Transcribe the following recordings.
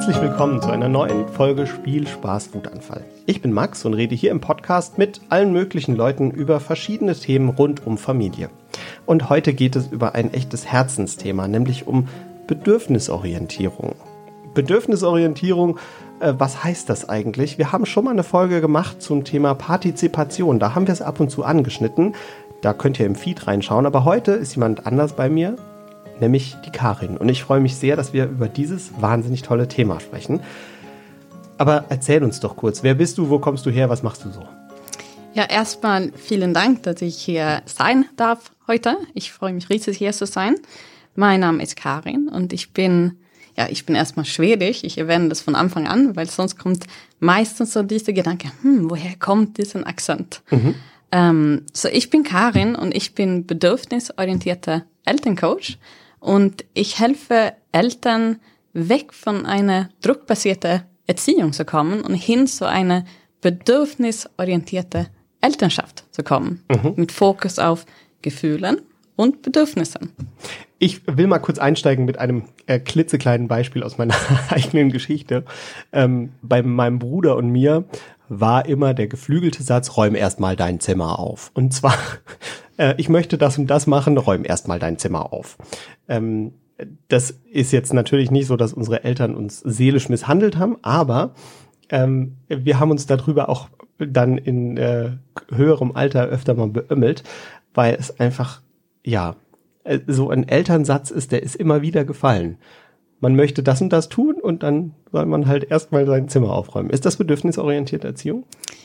Herzlich willkommen zu einer neuen Folge Spiel, Spaß, Wutanfall. Ich bin Max und rede hier im Podcast mit allen möglichen Leuten über verschiedene Themen rund um Familie. Und heute geht es über ein echtes Herzensthema, nämlich um Bedürfnisorientierung. Bedürfnisorientierung, was heißt das eigentlich? Wir haben schon mal eine Folge gemacht zum Thema Partizipation. Da haben wir es ab und zu angeschnitten. Da könnt ihr im Feed reinschauen. Aber heute ist jemand anders bei mir, nämlich die Karin. Und ich freue mich sehr, dass wir über dieses wahnsinnig tolle Thema sprechen. Aber erzähl uns doch kurz, wer bist du, wo kommst du her, was machst du so? Ja, erstmal vielen Dank, dass ich hier sein darf heute. Ich freue mich riesig, hier zu sein. Mein Name ist Karin und ich bin erstmal schwedisch. Ich erwähne das von Anfang an, weil sonst kommt meistens so dieser Gedanke, woher kommt dieser Akzent? Ich bin Karin und ich bin bedürfnisorientierter Elterncoach. Und ich helfe Eltern, weg von einer druckbasierten Erziehung zu kommen und hin zu einer bedürfnisorientierten Elternschaft zu kommen. Mit Fokus auf Gefühlen und Bedürfnissen. Ich will mal kurz einsteigen mit einem klitzekleinen Beispiel aus meiner eigenen Geschichte. Bei meinem Bruder und mir war immer der geflügelte Satz, räum erst mal dein Zimmer auf. Und zwar, ich möchte das und das machen, räum erst mal dein Zimmer auf. Das ist jetzt natürlich nicht so, dass unsere Eltern uns seelisch misshandelt haben, aber wir haben uns darüber auch dann in höherem Alter öfter mal beömmelt, weil es einfach, so ein Elternsatz ist, der ist immer wieder gefallen. Man möchte das und das tun und dann soll man halt erstmal sein Zimmer aufräumen. Ist das bedürfnisorientierte Erziehung?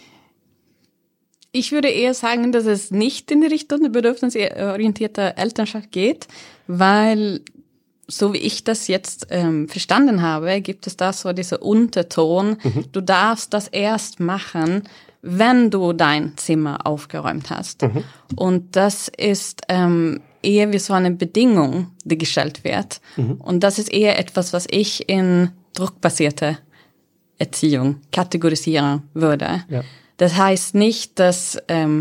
Ich würde eher sagen, dass es nicht in die Richtung der bedürfnisorientierten Elternschaft geht, weil, so wie ich das jetzt verstanden habe, gibt es da so diese Unterton, du darfst das erst machen, wenn du dein Zimmer aufgeräumt hast. Und das ist eher wie so eine Bedingung, die gestellt wird. Und das ist eher etwas, was ich in druckbasierte Erziehung kategorisieren würde. Ja. Das heißt nicht, dass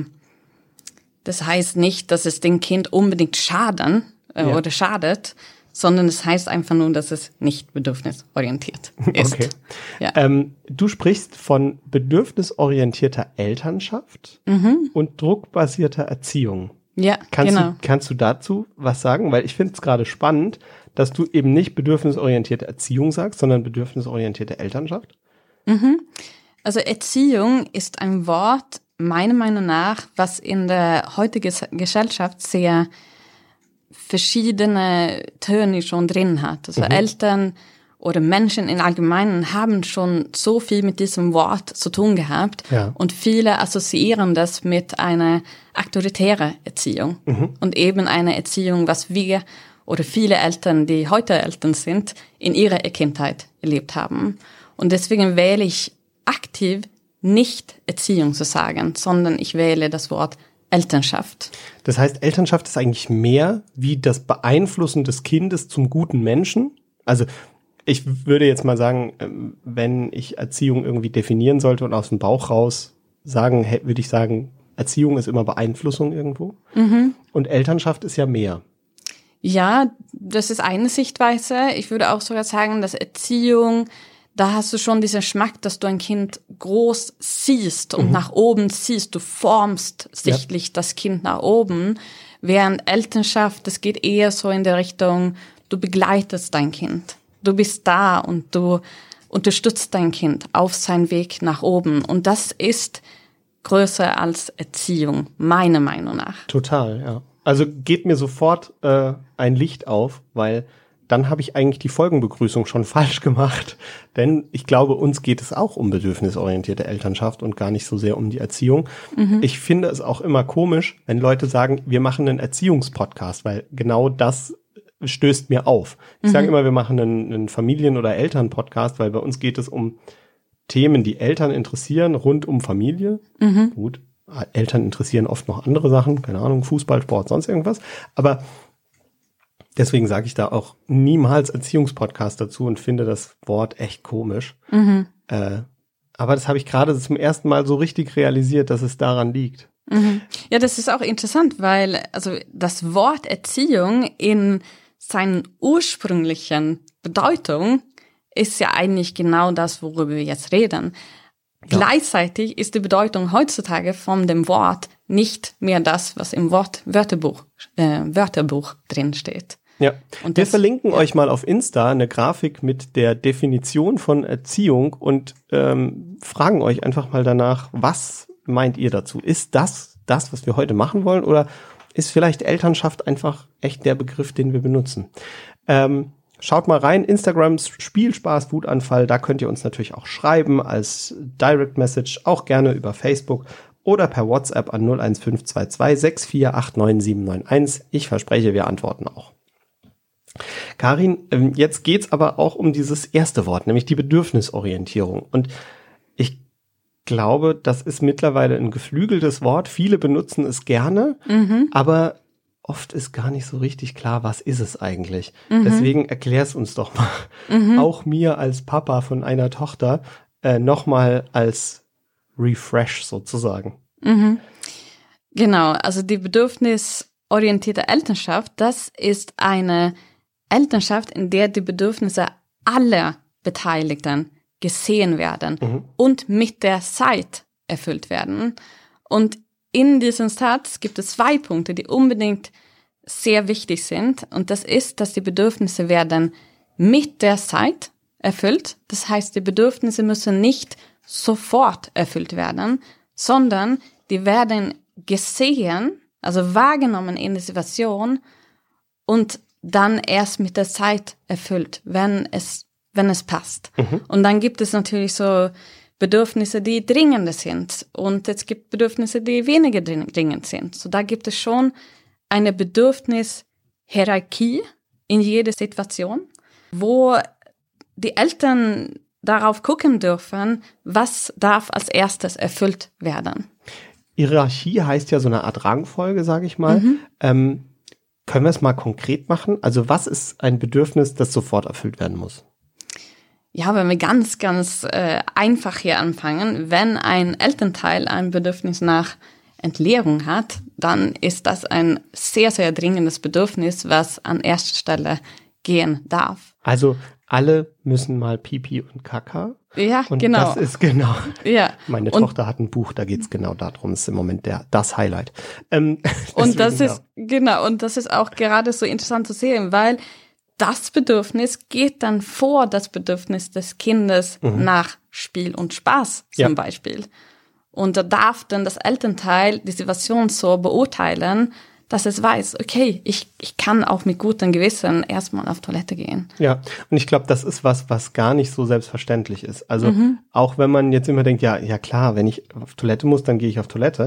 es dem Kind unbedingt oder schadet, sondern es heißt einfach nur, dass es nicht bedürfnisorientiert ist. Okay. Ja. Du sprichst von bedürfnisorientierter Elternschaft und druckbasierter Erziehung. Ja, genau. Kannst du dazu was sagen? Weil ich finde es gerade spannend, dass du eben nicht bedürfnisorientierte Erziehung sagst, sondern bedürfnisorientierte Elternschaft. Also Erziehung ist ein Wort, meiner Meinung nach, was in der heutigen Gesellschaft sehr verschiedene Töne schon drin hat. Also Eltern oder Menschen im Allgemeinen haben schon so viel mit diesem Wort zu tun gehabt. Ja. Und viele assoziieren das mit einer autoritären Erziehung. Und eben eine Erziehung, was wir oder viele Eltern, die heute Eltern sind, in ihrer Kindheit erlebt haben. Und deswegen wähle ich aktiv nicht Erziehung zu sagen, sondern ich wähle das Wort Elternschaft. Das heißt, Elternschaft ist eigentlich mehr wie das Beeinflussen des Kindes zum guten Menschen? Also ich würde jetzt mal sagen, wenn ich Erziehung irgendwie definieren sollte und aus dem Bauch raus sagen, würde ich sagen, Erziehung ist immer Beeinflussung irgendwo. Und Elternschaft ist ja mehr. Ja, das ist eine Sichtweise. Ich würde auch sogar sagen, dass Erziehung, da hast du schon diesen Geschmack, dass du ein Kind groß siehst und nach oben siehst. Du formst sichtlich das Kind nach oben. Während Elternschaft, das geht eher so in der Richtung, du begleitest dein Kind. Du bist da und du unterstützt dein Kind auf seinen Weg nach oben. Und das ist größer als Erziehung, meiner Meinung nach. Total, ja. Also geht mir sofort ein Licht auf, weil dann habe ich eigentlich die Folgenbegrüßung schon falsch gemacht. Denn ich glaube, uns geht es auch um bedürfnisorientierte Elternschaft und gar nicht so sehr um die Erziehung. Ich finde es auch immer komisch, wenn Leute sagen, wir machen einen Erziehungspodcast, weil genau das stößt mir auf. Ich sage immer, wir machen einen Familien- oder Elternpodcast, weil bei uns geht es um Themen, die Eltern interessieren, rund um Familie. Gut, Eltern interessieren oft noch andere Sachen, keine Ahnung, Fußball, Sport, sonst irgendwas. Aber deswegen sage ich da auch niemals Erziehungspodcast dazu und finde das Wort echt komisch. Aber das habe ich gerade zum ersten Mal so richtig realisiert, dass es daran liegt. Ja, das ist auch interessant, weil also das Wort Erziehung in seinen ursprünglichen Bedeutung ist ja eigentlich genau das, worüber wir jetzt reden. Ja. Gleichzeitig ist die Bedeutung heutzutage von dem Wort nicht mehr das, was im Wörterbuch drin steht. Ja, und wir verlinken euch mal auf Insta eine Grafik mit der Definition von Erziehung und fragen euch einfach mal danach, was meint ihr dazu? Ist das, was wir heute machen wollen, oder ist vielleicht Elternschaft einfach echt der Begriff, den wir benutzen? Schaut mal rein, Instagram, Spielspaß, Wutanfall, da könnt ihr uns natürlich auch schreiben als Direct Message, auch gerne über Facebook oder per WhatsApp an 01522 6489791. Ich verspreche, wir antworten auch. Karin, jetzt geht's aber auch um dieses erste Wort, nämlich die Bedürfnisorientierung. Und ich glaube, das ist mittlerweile ein geflügeltes Wort. Viele benutzen es gerne, aber oft ist gar nicht so richtig klar, was ist es eigentlich. Deswegen erklär's uns doch mal. Auch mir als Papa von einer Tochter nochmal als Refresh sozusagen. Genau, also die bedürfnisorientierte Elternschaft, das ist eine Elternschaft, in der die Bedürfnisse aller Beteiligten gesehen werden und mit der Zeit erfüllt werden. Und in diesem Satz gibt es 2 Punkte, die unbedingt sehr wichtig sind. Und das ist, dass die Bedürfnisse werden mit der Zeit erfüllt. Das heißt, die Bedürfnisse müssen nicht sofort erfüllt werden, sondern die werden gesehen, also wahrgenommen in der Situation und dann erst mit der Zeit erfüllt, wenn es passt. Und dann gibt es natürlich so Bedürfnisse, die dringender sind, und es gibt Bedürfnisse, die weniger dringend sind. So da gibt es schon eine Bedürfnishierarchie in jeder Situation, wo die Eltern darauf gucken dürfen, was darf als erstes erfüllt werden. Hierarchie heißt ja so eine Art Rangfolge, sage ich mal. Können wir es mal konkret machen? Also was ist ein Bedürfnis, das sofort erfüllt werden muss? Ja, wenn wir ganz, ganz einfach hier anfangen, wenn ein Elternteil ein Bedürfnis nach Entleerung hat, dann ist das ein sehr, sehr dringendes Bedürfnis, was an erster Stelle gehen darf. Also alle müssen mal Pipi und Kaka. Ja, und genau. Das ist genau. Ja. Meine Tochter hat ein Buch, da geht's genau darum. Das ist im Moment das Highlight. Und das ist und das ist auch gerade so interessant zu sehen, weil das Bedürfnis geht dann vor das Bedürfnis des Kindes nach Spiel und Spaß zum Beispiel. Und da darf dann das Elternteil die Situation so beurteilen, dass es weiß, okay, ich kann auch mit gutem Gewissen erstmal auf Toilette gehen. Ja, und ich glaube, das ist was gar nicht so selbstverständlich ist. Also auch wenn man jetzt immer denkt, ja klar, wenn ich auf Toilette muss, dann gehe ich auf Toilette,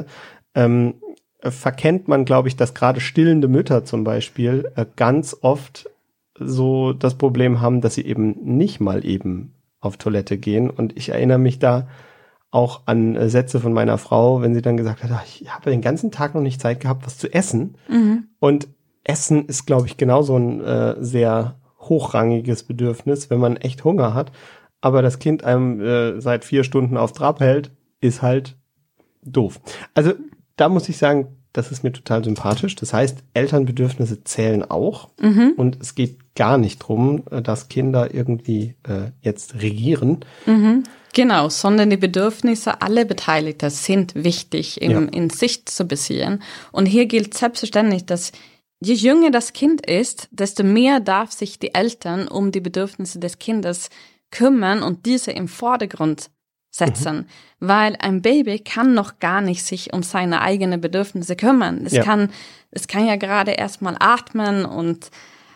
verkennt man, glaube ich, dass gerade stillende Mütter zum Beispiel ganz oft so das Problem haben, dass sie eben nicht mal eben auf Toilette gehen. Und ich erinnere mich da auch an Sätze von meiner Frau, wenn sie dann gesagt hat, ich habe den ganzen Tag noch nicht Zeit gehabt, was zu essen. Und Essen ist, glaube ich, genauso ein sehr hochrangiges Bedürfnis, wenn man echt Hunger hat. Aber das Kind einem seit 4 Stunden auf Trab hält, ist halt doof. Also da muss ich sagen, das ist mir total sympathisch. Das heißt, Elternbedürfnisse zählen auch. Und es geht gar nicht drum, dass Kinder irgendwie jetzt regieren. Genau, sondern die Bedürfnisse aller Beteiligten sind wichtig in Sicht zu beziehen. Und hier gilt selbstverständlich, dass je jünger das Kind ist, desto mehr darf sich die Eltern um die Bedürfnisse des Kindes kümmern und diese im Vordergrund setzen, weil ein Baby kann noch gar nicht sich um seine eigenen Bedürfnisse kümmern. Es kann ja gerade erstmal atmen und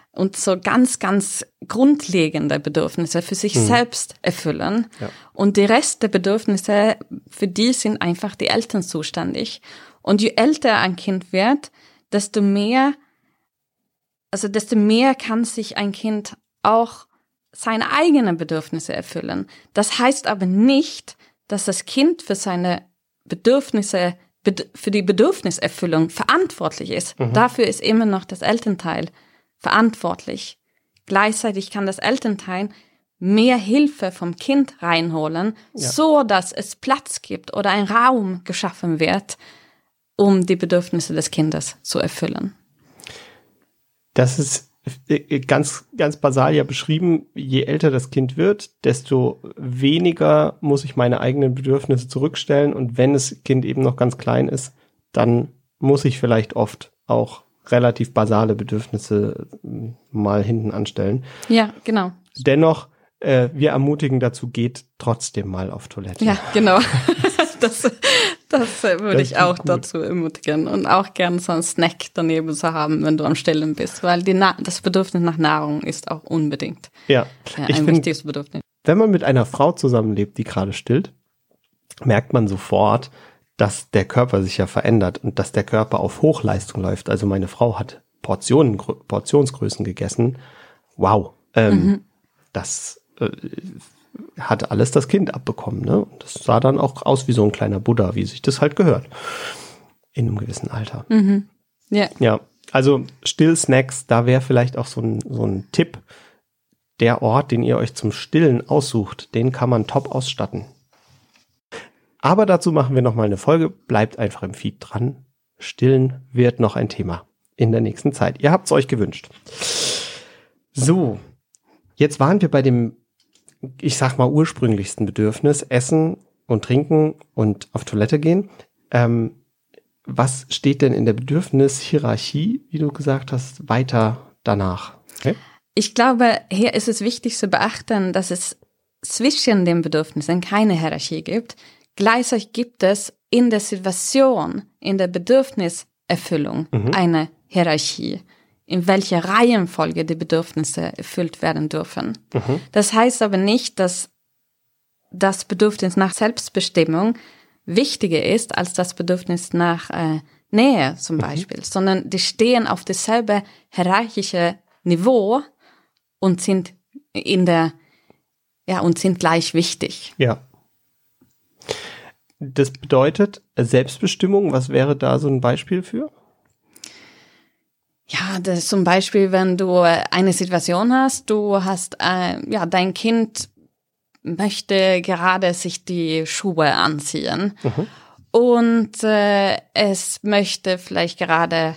so ganz, ganz grundlegende Bedürfnisse für sich selbst erfüllen. Ja. Und die Rest der Bedürfnisse, für die sind einfach die Eltern zuständig. Und je älter ein Kind wird, desto mehr kann sich ein Kind auch seine eigenen Bedürfnisse erfüllen. Das heißt aber nicht, dass das Kind für seine Bedürfnisse, für die Bedürfniserfüllung verantwortlich ist. Dafür ist immer noch das Elternteil verantwortlich. Gleichzeitig kann das Elternteil mehr Hilfe vom Kind reinholen, so dass es Platz gibt oder ein Raum geschaffen wird, um die Bedürfnisse des Kindes zu erfüllen. Das ist ganz, ganz basal ja beschrieben, je älter das Kind wird, desto weniger muss ich meine eigenen Bedürfnisse zurückstellen. Und wenn das Kind eben noch ganz klein ist, dann muss ich vielleicht oft auch relativ basale Bedürfnisse mal hinten anstellen. Ja, genau. Dennoch, wir ermutigen dazu, geht trotzdem mal auf Toilette. Ja, genau. Das würde ich auch gut. dazu ermutigen. Und auch gerne so einen Snack daneben zu haben, wenn du am Stillen bist. Weil das Bedürfnis nach Nahrung ist auch unbedingt Ja, ein wichtiges Bedürfnis. Wenn man mit einer Frau zusammenlebt, die gerade stillt, merkt man sofort, dass der Körper sich ja verändert und dass der Körper auf Hochleistung läuft. Also meine Frau hat Portionsgrößen gegessen. Wow. Das hat alles das Kind abbekommen. Ne? Und das sah dann auch aus wie so ein kleiner Buddha, wie sich das halt gehört. In einem gewissen Alter. Ja. Ja, also Stillsnacks, da wäre vielleicht auch so ein Tipp. Der Ort, den ihr euch zum Stillen aussucht, den kann man top ausstatten. Aber dazu machen wir nochmal eine Folge. Bleibt einfach im Feed dran. Stillen wird noch ein Thema in der nächsten Zeit. Ihr habt es euch gewünscht. So, jetzt waren wir bei dem, ich sag mal, ursprünglichsten Bedürfnis, Essen und Trinken und auf Toilette gehen. Was steht denn in der Bedürfnishierarchie, wie du gesagt hast, weiter danach? Okay? Ich glaube, hier ist es wichtig zu beachten, dass es zwischen den Bedürfnissen keine Hierarchie gibt. Gleichzeitig gibt es in der Situation, in der Bedürfniserfüllung eine Hierarchie, in welcher Reihenfolge die Bedürfnisse erfüllt werden dürfen. Das heißt aber nicht, dass das Bedürfnis nach Selbstbestimmung wichtiger ist als das Bedürfnis nach Nähe zum Beispiel, sondern die stehen auf dasselbe hierarchische Niveau und sind und sind gleich wichtig. Ja. Das bedeutet Selbstbestimmung, was wäre da so ein Beispiel für? Ja, das ist zum Beispiel, wenn du eine Situation hast, dein Kind möchte gerade sich die Schuhe anziehen und es möchte vielleicht gerade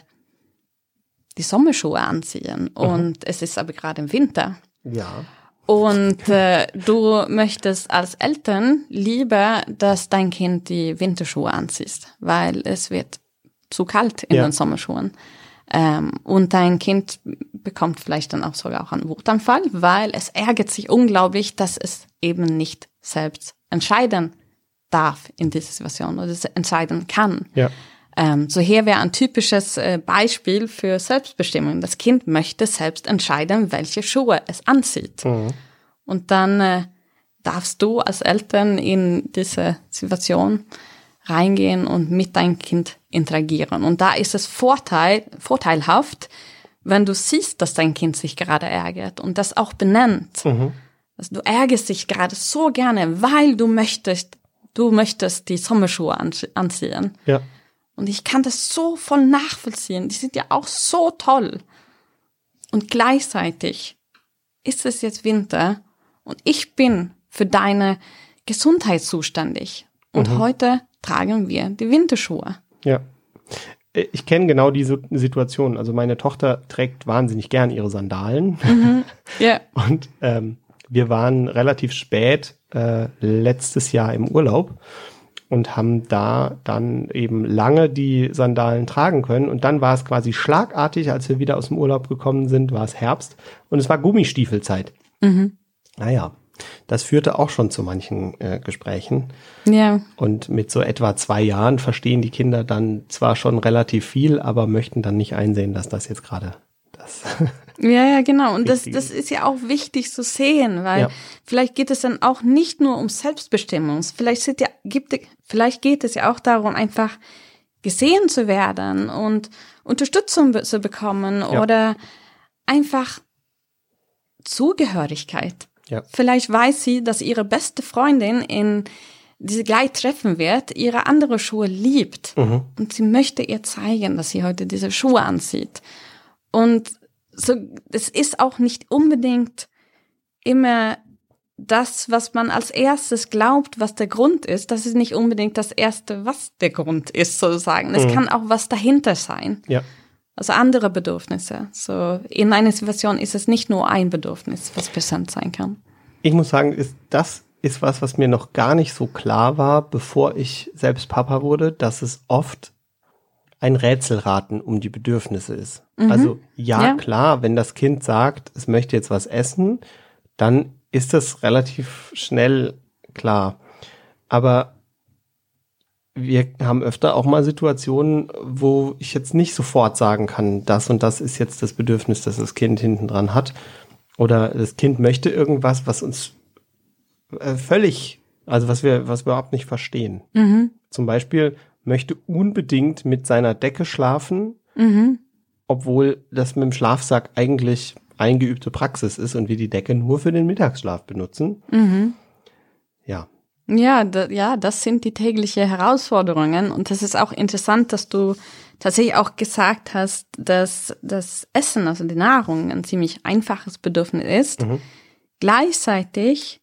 die Sommerschuhe anziehen und es ist aber gerade im Winter. Ja. Und du möchtest als Eltern lieber, dass dein Kind die Winterschuhe anzieht, weil es wird zu kalt in den Sommerschuhen. Und dein Kind bekommt vielleicht dann auch sogar auch einen Wutanfall, weil es ärgert sich unglaublich, dass es eben nicht selbst entscheiden darf in dieser Situation oder es entscheiden kann. Ja. So hier wäre ein typisches Beispiel für Selbstbestimmung. Das Kind möchte selbst entscheiden, welche Schuhe es anzieht. Und dann darfst du als Eltern in diese Situation reingehen und mit deinem Kind interagieren. Und da ist es vorteilhaft, wenn du siehst, dass dein Kind sich gerade ärgert und das auch benennt. Also du ärgerst dich gerade so gerne, weil du möchtest die Sommerschuhe anziehen. Ja. Und ich kann das so voll nachvollziehen. Die sind ja auch so toll. Und gleichzeitig ist es jetzt Winter und ich bin für deine Gesundheit zuständig. Und heute tragen wir die Winterschuhe. Ja. Ich kenne genau diese Situation. Also meine Tochter trägt wahnsinnig gern ihre Sandalen. Ja. Und wir waren relativ spät letztes Jahr im Urlaub und haben da dann eben lange die Sandalen tragen können. Und dann war es quasi schlagartig, als wir wieder aus dem Urlaub gekommen sind, war es Herbst und es war Gummistiefelzeit. Naja, das führte auch schon zu manchen Gesprächen. Ja. Und mit so etwa 2 Jahren verstehen die Kinder dann zwar schon relativ viel, aber möchten dann nicht einsehen, dass das jetzt gerade das... Ja, genau. Und das ist ja auch wichtig zu sehen, weil vielleicht geht es dann auch nicht nur um Selbstbestimmung. Vielleicht geht es ja auch darum, einfach gesehen zu werden und Unterstützung zu bekommen oder einfach Zugehörigkeit. Ja. Vielleicht weiß sie, dass ihre beste Freundin die sie gleich treffen wird, ihre andere Schuhe liebt. Und sie möchte ihr zeigen, dass sie heute diese Schuhe anzieht. Und so, es ist auch nicht unbedingt immer das, was man als erstes glaubt, was der Grund ist. Das ist nicht unbedingt das Erste, was der Grund ist, sozusagen. Es kann auch was dahinter sein. Ja. Also andere Bedürfnisse. So in einer Situation ist es nicht nur ein Bedürfnis, was präsent sein kann. Ich muss sagen, das ist was mir noch gar nicht so klar war, bevor ich selbst Papa wurde, dass es oft ein Rätselraten um die Bedürfnisse ist. Also ja, klar, wenn das Kind sagt, es möchte jetzt was essen, dann ist das relativ schnell klar. Aber wir haben öfter auch mal Situationen, wo ich jetzt nicht sofort sagen kann, das und das ist jetzt das Bedürfnis, das das Kind hinten dran hat. Oder das Kind möchte irgendwas, was uns was wir überhaupt nicht verstehen. Zum Beispiel möchte unbedingt mit seiner Decke schlafen, obwohl das mit dem Schlafsack eigentlich eingeübte Praxis ist und wir die Decke nur für den Mittagsschlaf benutzen. Ja. Ja, das sind die täglichen Herausforderungen. Und das ist auch interessant, dass du tatsächlich auch gesagt hast, dass das Essen, also die Nahrung, ein ziemlich einfaches Bedürfnis ist. Gleichzeitig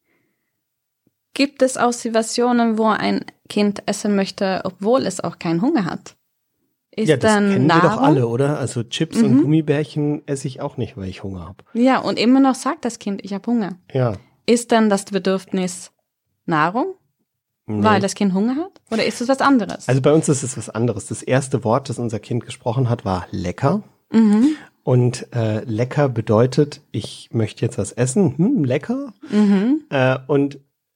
gibt es auch Situationen, wo ein Kind essen möchte, obwohl es auch keinen Hunger hat. Ist ja, das dann kennen Nahrung, wir doch alle, oder? Also Chips und Gummibärchen esse ich auch nicht, weil ich Hunger habe. Ja, und immer noch sagt das Kind, ich habe Hunger. Ja. Ist dann das Bedürfnis Nahrung, weil das Kind Hunger hat? Oder ist es was anderes? Also bei uns ist es was anderes. Das erste Wort, das unser Kind gesprochen hat, war lecker. Und lecker bedeutet, ich möchte jetzt was essen. Lecker. Und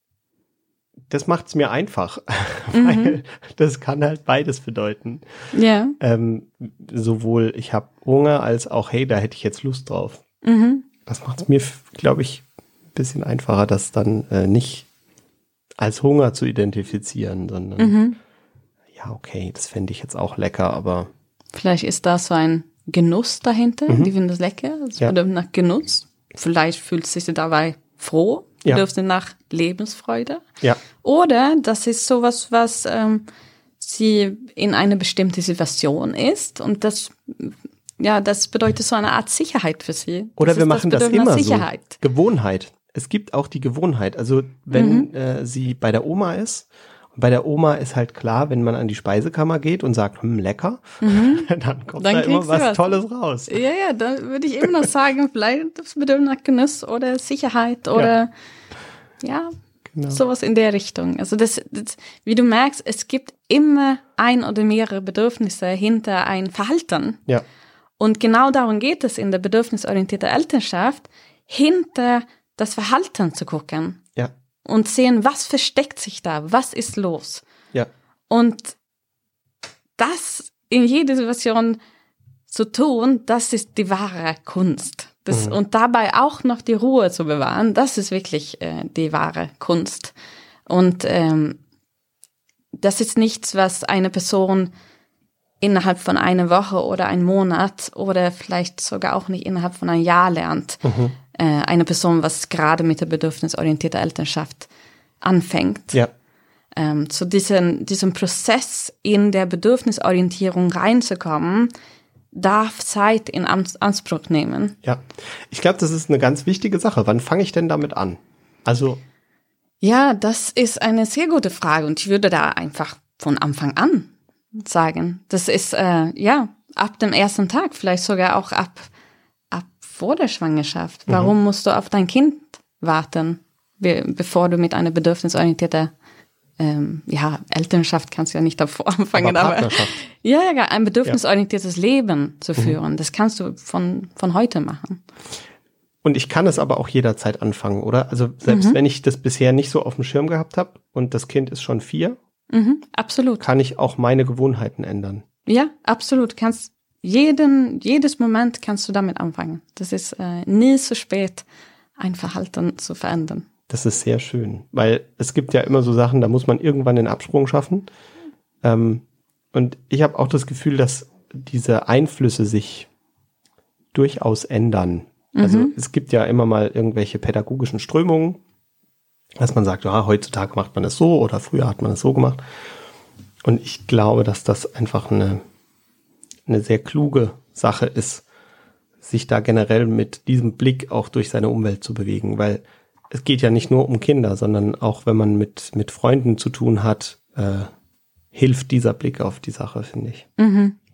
das macht es mir einfach, weil das kann halt beides bedeuten. Ja. Sowohl ich habe Hunger als auch, hey, da hätte ich jetzt Lust drauf. Das macht es mir, glaube ich, ein bisschen einfacher, das dann nicht als Hunger zu identifizieren, sondern ja, okay, das fände ich jetzt auch lecker, aber vielleicht ist da so ein Genuss dahinter, die finden das lecker, es bedeutet nach Genuss. Vielleicht fühlt sich sie dabei froh, bedürfnis nach Lebensfreude. Ja. Oder das ist sowas, was sie in eine bestimmte Situation ist und das bedeutet so eine Art Sicherheit für sie. Oder wir machen das immer Sicherheit. so. Gewohnheit. Es gibt auch die Gewohnheit. Also wenn sie bei der Oma ist, und bei der Oma ist halt klar, wenn man an die Speisekammer geht und sagt, lecker, dann kommt da immer was Tolles raus. Ja, da würde ich immer noch sagen, vielleicht das Bedürfnis nach Genuss oder Sicherheit oder genau. Sowas in der Richtung. Also das, wie du merkst, es gibt immer ein oder mehrere Bedürfnisse hinter ein Verhalten. Ja. Und genau darum geht es in der bedürfnisorientierten Elternschaft, hinter das Verhalten zu gucken. Ja. Und sehen, was versteckt sich da, was ist los. Ja. Und das in jeder Situation zu tun, das ist die wahre Kunst. Und dabei auch noch die Ruhe zu bewahren, das ist wirklich die wahre Kunst. Und das ist nichts, was eine Person innerhalb von einer Woche oder einem Monat oder vielleicht sogar auch nicht innerhalb von einem Jahr lernt. Eine Person, was gerade mit der bedürfnisorientierten Elternschaft anfängt. Ja. Zu diesem Prozess in der Bedürfnisorientierung reinzukommen, darf Zeit in Anspruch nehmen. Ja, ich glaube, das ist eine ganz wichtige Sache. Wann fange ich denn damit an? Also ja, das ist eine sehr gute Frage und ich würde da einfach von Anfang an sagen. Das ist ab dem ersten Tag, vielleicht sogar auch ab vor der Schwangerschaft. Warum musst du auf dein Kind warten, bevor du mit einer bedürfnisorientierten Elternschaft kannst du ja nicht davor anfangen, aber ein bedürfnisorientiertes Leben zu führen, das kannst du von heute machen. Und ich kann es aber auch jederzeit anfangen, oder? Also selbst wenn ich das bisher nicht so auf dem Schirm gehabt habe und das Kind ist schon 4, absolut. Kann ich auch meine Gewohnheiten ändern. Ja, absolut. Jedes Moment kannst du damit anfangen. Das ist nie zu spät, ein Verhalten zu verändern. Das ist sehr schön, weil es gibt ja immer so Sachen, da muss man irgendwann den Absprung schaffen. Und ich habe auch das Gefühl, dass diese Einflüsse sich durchaus ändern. Also es gibt ja immer mal irgendwelche pädagogischen Strömungen, dass man sagt, heutzutage macht man es so oder früher hat man es so gemacht. Und ich glaube, dass das einfach eine sehr kluge Sache ist, sich da generell mit diesem Blick auch durch seine Umwelt zu bewegen, weil es geht ja nicht nur um Kinder, sondern auch wenn man mit Freunden zu tun hat, hilft dieser Blick auf die Sache, finde ich.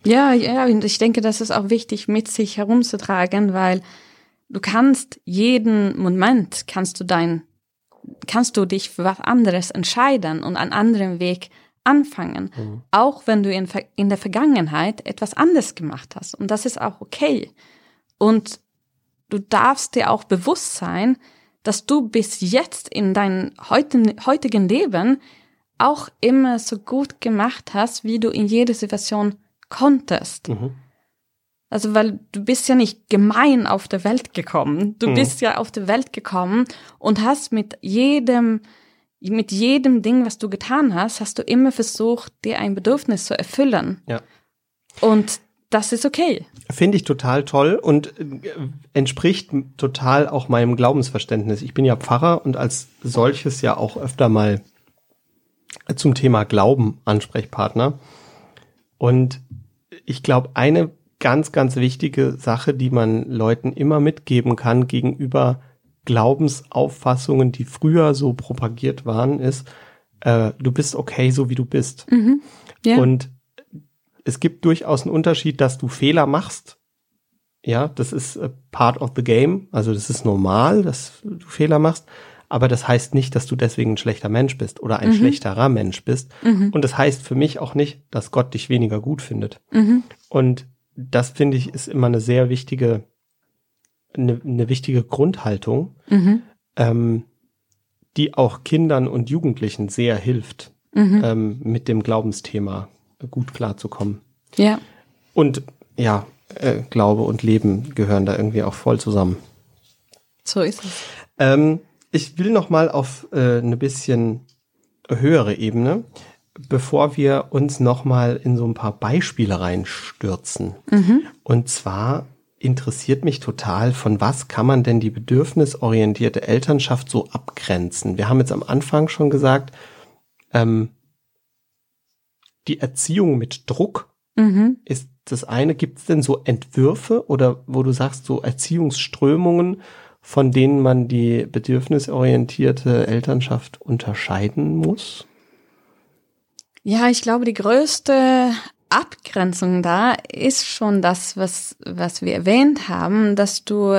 Ja, und ich denke, das ist auch wichtig, mit sich herumzutragen, weil du kannst jeden Moment, kannst du dich für was anderes entscheiden und einen anderen Weg anfangen, auch wenn du in der Vergangenheit etwas anderes gemacht hast. Und das ist auch okay. Und du darfst dir auch bewusst sein, dass du bis jetzt in deinem heutigen Leben auch immer so gut gemacht hast, wie du in jeder Situation konntest. Also, weil du bist ja nicht gemein auf der Welt gekommen. Du bist ja auf der Welt gekommen und hast mit jedem Ding, was du getan hast, hast du immer versucht, dir ein Bedürfnis zu erfüllen. Ja. Und das ist okay. Finde ich total toll und entspricht total auch meinem Glaubensverständnis. Ich bin ja Pfarrer und als solches ja auch öfter mal zum Thema Glauben Ansprechpartner. Und ich glaube, eine ganz, ganz wichtige Sache, die man Leuten immer mitgeben kann gegenüber Glaubensauffassungen, die früher so propagiert waren, ist, du bist okay, so wie du bist. Ja. Und es gibt durchaus einen Unterschied, dass du Fehler machst. Ja, das ist part of the game. Also das ist normal, dass du Fehler machst. Aber das heißt nicht, dass du deswegen ein schlechter Mensch bist oder ein schlechterer Mensch bist. Und das heißt für mich auch nicht, dass Gott dich weniger gut findet. Und das, finde ich, ist immer eine sehr wichtige, eine wichtige Grundhaltung, die auch Kindern und Jugendlichen sehr hilft, mit dem Glaubensthema gut klarzukommen. Ja. Und ja, Glaube und Leben gehören da irgendwie auch voll zusammen. So ist es. Ich will noch mal auf eine bisschen höhere Ebene, bevor wir uns noch mal in so ein paar Beispiele reinstürzen. Und zwar interessiert mich total, von was kann man denn die bedürfnisorientierte Elternschaft so abgrenzen? Wir haben jetzt am Anfang schon gesagt, die Erziehung mit Druck ist das eine. Gibt es denn so Entwürfe oder wo du sagst, so Erziehungsströmungen, von denen man die bedürfnisorientierte Elternschaft unterscheiden muss? Ja, ich glaube, die größte Abgrenzung da ist schon das, was wir erwähnt haben, dass du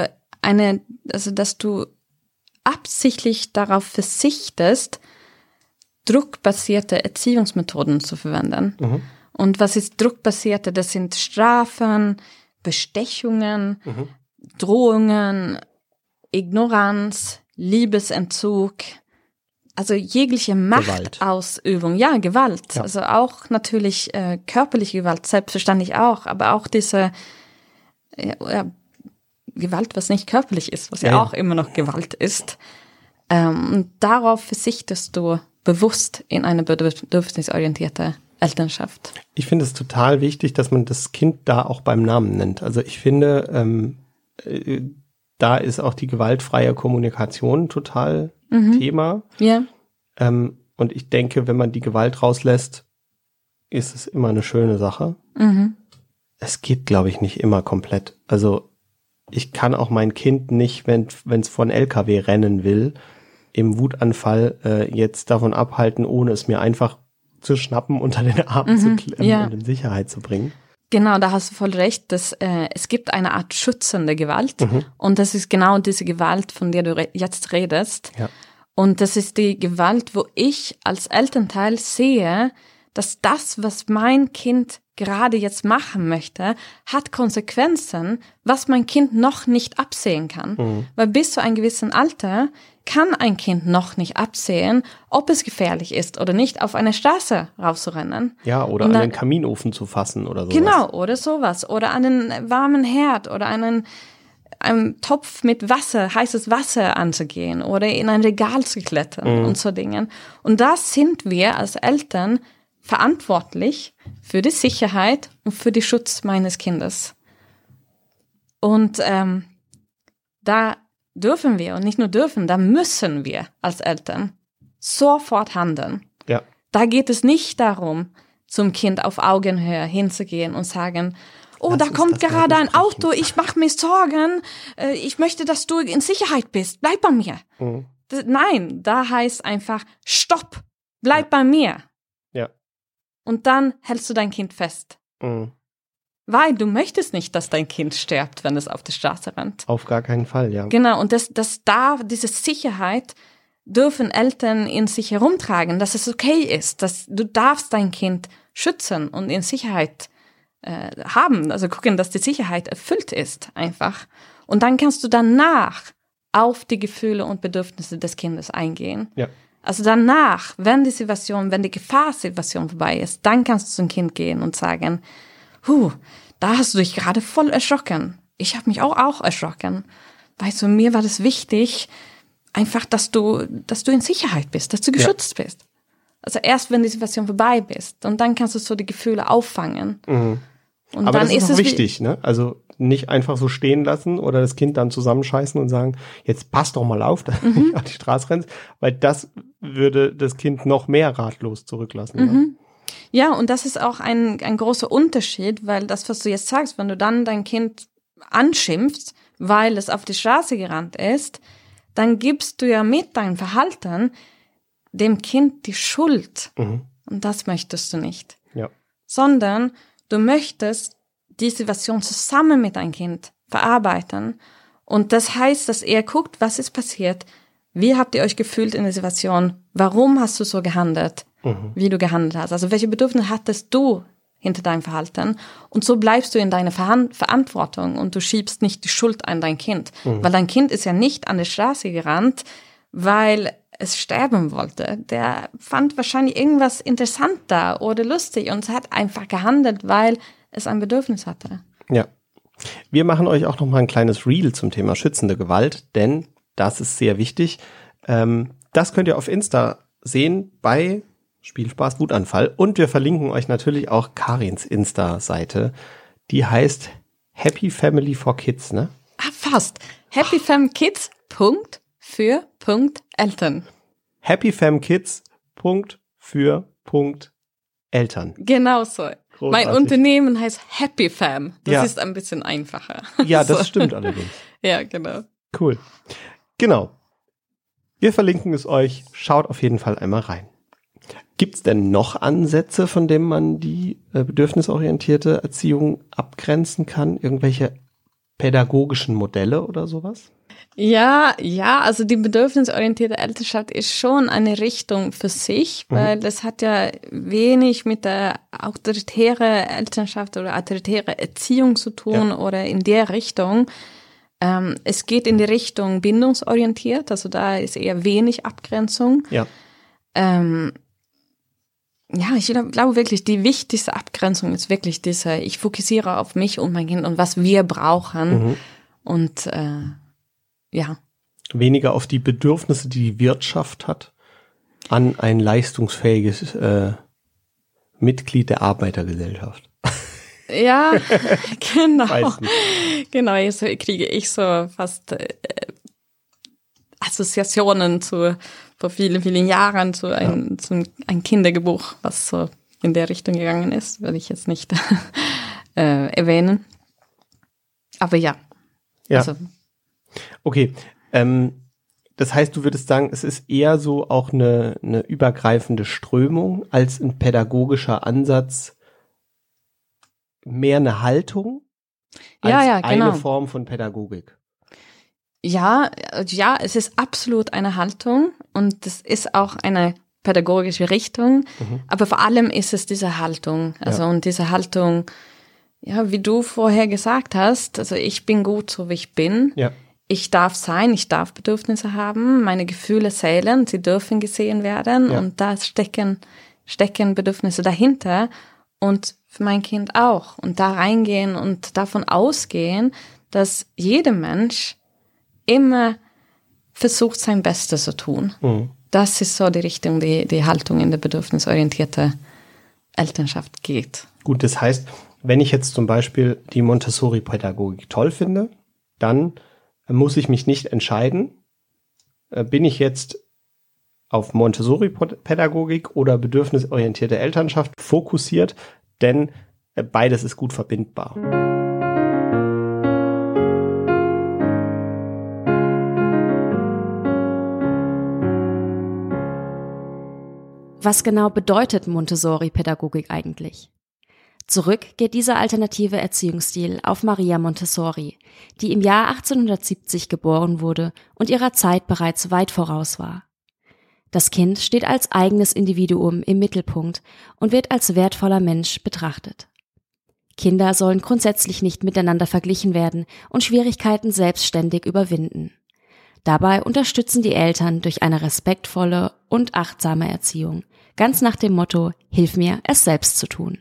absichtlich darauf verzichtest, druckbasierte Erziehungsmethoden zu verwenden. Und was ist druckbasierte? Das sind Strafen, Bestechungen, Drohungen, Ignoranz, Liebesentzug, also jegliche Machtausübung, ja, Gewalt, also auch natürlich körperliche Gewalt, selbstverständlich auch, aber auch diese Gewalt, was nicht körperlich ist, was ja auch immer noch Gewalt ist. Und darauf verzichtest du bewusst in eine bedürfnisorientierte Elternschaft. Ich finde es total wichtig, dass man das Kind da auch beim Namen nennt. Also ich finde, da ist auch die gewaltfreie Kommunikation total Thema. Ja. Und ich denke, wenn man die Gewalt rauslässt, ist es immer eine schöne Sache. Es geht, glaube ich, nicht immer komplett. Also ich kann auch mein Kind nicht, wenn es von LKW rennen will, im Wutanfall jetzt davon abhalten, ohne es mir einfach zu schnappen, unter den Arm zu klemmen und in Sicherheit zu bringen. Genau, da hast du voll recht, dass es gibt eine Art schützende Gewalt und das ist genau diese Gewalt, von der du jetzt redest. Ja. Und das ist die Gewalt, wo ich als Elternteil sehe, dass das, was mein Kind gerade jetzt machen möchte, hat Konsequenzen, was mein Kind noch nicht absehen kann. Weil bis zu einem gewissen Alter kann ein Kind noch nicht absehen, ob es gefährlich ist oder nicht, auf eine Straße rauszurennen. Ja, oder an den Kaminofen zu fassen oder sowas. Genau, oder sowas. Oder an einen warmen Herd oder einen Topf mit Wasser, heißes Wasser anzugehen oder in ein Regal zu klettern und so Dingen. Und da sind wir als Eltern verantwortlich für die Sicherheit und für den Schutz meines Kindes. Und da dürfen wir, und nicht nur dürfen, da müssen wir als Eltern sofort handeln. Ja. Da geht es nicht darum, zum Kind auf Augenhöhe hinzugehen und sagen, oh, da kommt gerade ein Auto, ich mache mir Sorgen, ich möchte, dass du in Sicherheit bist, bleib bei mir. Nein, da heißt einfach, stopp, bleib bei mir. Ja. Und dann hältst du dein Kind fest. Weil du möchtest nicht, dass dein Kind stirbt, wenn es auf der Straße rennt. Auf gar keinen Fall, ja. Genau, und diese Sicherheit dürfen Eltern in sich herumtragen, dass es okay ist, dass du darfst dein Kind schützen und in Sicherheit haben, also gucken, dass die Sicherheit erfüllt ist einfach. Und dann kannst du danach auf die Gefühle und Bedürfnisse des Kindes eingehen. Ja. Also danach, wenn die Gefahrsituation vorbei ist, dann kannst du zum Kind gehen und sagen, da hast du dich gerade voll erschrocken. Ich habe mich auch erschrocken. Weißt du, mir war das wichtig, einfach, dass du in Sicherheit bist, dass du geschützt bist. Also erst, wenn die Situation vorbei ist. Und dann kannst du so die Gefühle auffangen. Mhm. Und aber dann das ist auch es wichtig, ne? Also nicht einfach so stehen lassen oder das Kind dann zusammenscheißen und sagen, jetzt pass doch mal auf, dass du auf die Straße rennst, weil das würde das Kind noch mehr ratlos zurücklassen. Mhm. Ja, und das ist auch ein großer Unterschied, weil das, was du jetzt sagst, wenn du dann dein Kind anschimpfst, weil es auf die Straße gerannt ist, dann gibst du ja mit deinem Verhalten dem Kind die Schuld. Mhm. Und das möchtest du nicht. Ja. Sondern du möchtest die Situation zusammen mit deinem Kind verarbeiten. Und das heißt, dass er guckt, was ist passiert, wie habt ihr euch gefühlt in der Situation, warum hast du so gehandelt, wie du gehandelt hast. Also welche Bedürfnisse hattest du hinter deinem Verhalten? Und so bleibst du in deiner Verantwortung und du schiebst nicht die Schuld an dein Kind. Weil dein Kind ist ja nicht an der Straße gerannt, weil es sterben wollte. Der fand wahrscheinlich irgendwas interessant da oder lustig und hat einfach gehandelt, weil es ein Bedürfnis hatte. Ja. Wir machen euch auch noch mal ein kleines Reel zum Thema schützende Gewalt, denn das ist sehr wichtig. Das könnt ihr auf Insta sehen bei Spielspaß Wutanfall und wir verlinken euch natürlich auch Karins Insta-Seite. Die heißt Happy Family for Kids, ne? Fast. Happy Fam Kids. Für Eltern. Happyfamkids. Für Eltern. Genau so. Großartig. Mein Unternehmen heißt Happy Fam. Das Ja. ist ein bisschen einfacher. Ja, das stimmt allerdings. Ja, genau. Cool. Genau. Wir verlinken es euch. Schaut auf jeden Fall einmal rein. Gibt es denn noch Ansätze, von denen man die bedürfnisorientierte Erziehung abgrenzen kann? Irgendwelche pädagogischen Modelle oder sowas? Ja, also die bedürfnisorientierte Elternschaft ist schon eine Richtung für sich, weil das hat ja wenig mit der autoritären Elternschaft oder autoritäre Erziehung zu tun oder in der Richtung. Es geht in die Richtung bindungsorientiert, also da ist eher wenig Abgrenzung. Ja. Ich glaube wirklich, die wichtigste Abgrenzung ist wirklich diese, ich fokussiere auf mich und mein Kind und was wir brauchen und Weniger auf die Bedürfnisse, die die Wirtschaft hat, an ein leistungsfähiges Mitglied der Arbeitergesellschaft. Ja, genau. Weiß nicht. Genau, jetzt kriege ich so fast Assoziationen vor vielen, vielen Jahren zu ein Kindergebuch, was so in der Richtung gegangen ist, werde ich jetzt nicht erwähnen. Aber ja. Also, okay, das heißt, du würdest sagen, es ist eher so auch eine übergreifende Strömung als ein pädagogischer Ansatz, mehr eine Haltung als eine Form von Pädagogik. Ja, es ist absolut eine Haltung und es ist auch eine pädagogische Richtung, aber vor allem ist es diese Haltung, und diese Haltung, wie du vorher gesagt hast, also ich bin gut, so wie ich bin. Ja. Ich darf sein, ich darf Bedürfnisse haben, meine Gefühle zählen, sie dürfen gesehen werden und da stecken Bedürfnisse dahinter und für mein Kind auch. Und da reingehen und davon ausgehen, dass jeder Mensch immer versucht, sein Bestes zu tun. Das ist so die Richtung, die Haltung in der bedürfnisorientierten Elternschaft geht. Gut, das heißt, wenn ich jetzt zum Beispiel die Montessori-Pädagogik toll finde, dann muss ich mich nicht entscheiden, bin ich jetzt auf Montessori-Pädagogik oder bedürfnisorientierte Elternschaft fokussiert, denn beides ist gut verbindbar. Was genau bedeutet Montessori-Pädagogik eigentlich? Zurück geht dieser alternative Erziehungsstil auf Maria Montessori, die im Jahr 1870 geboren wurde und ihrer Zeit bereits weit voraus war. Das Kind steht als eigenes Individuum im Mittelpunkt und wird als wertvoller Mensch betrachtet. Kinder sollen grundsätzlich nicht miteinander verglichen werden und Schwierigkeiten selbstständig überwinden. Dabei unterstützen die Eltern durch eine respektvolle und achtsame Erziehung, ganz nach dem Motto: Hilf mir, es selbst zu tun.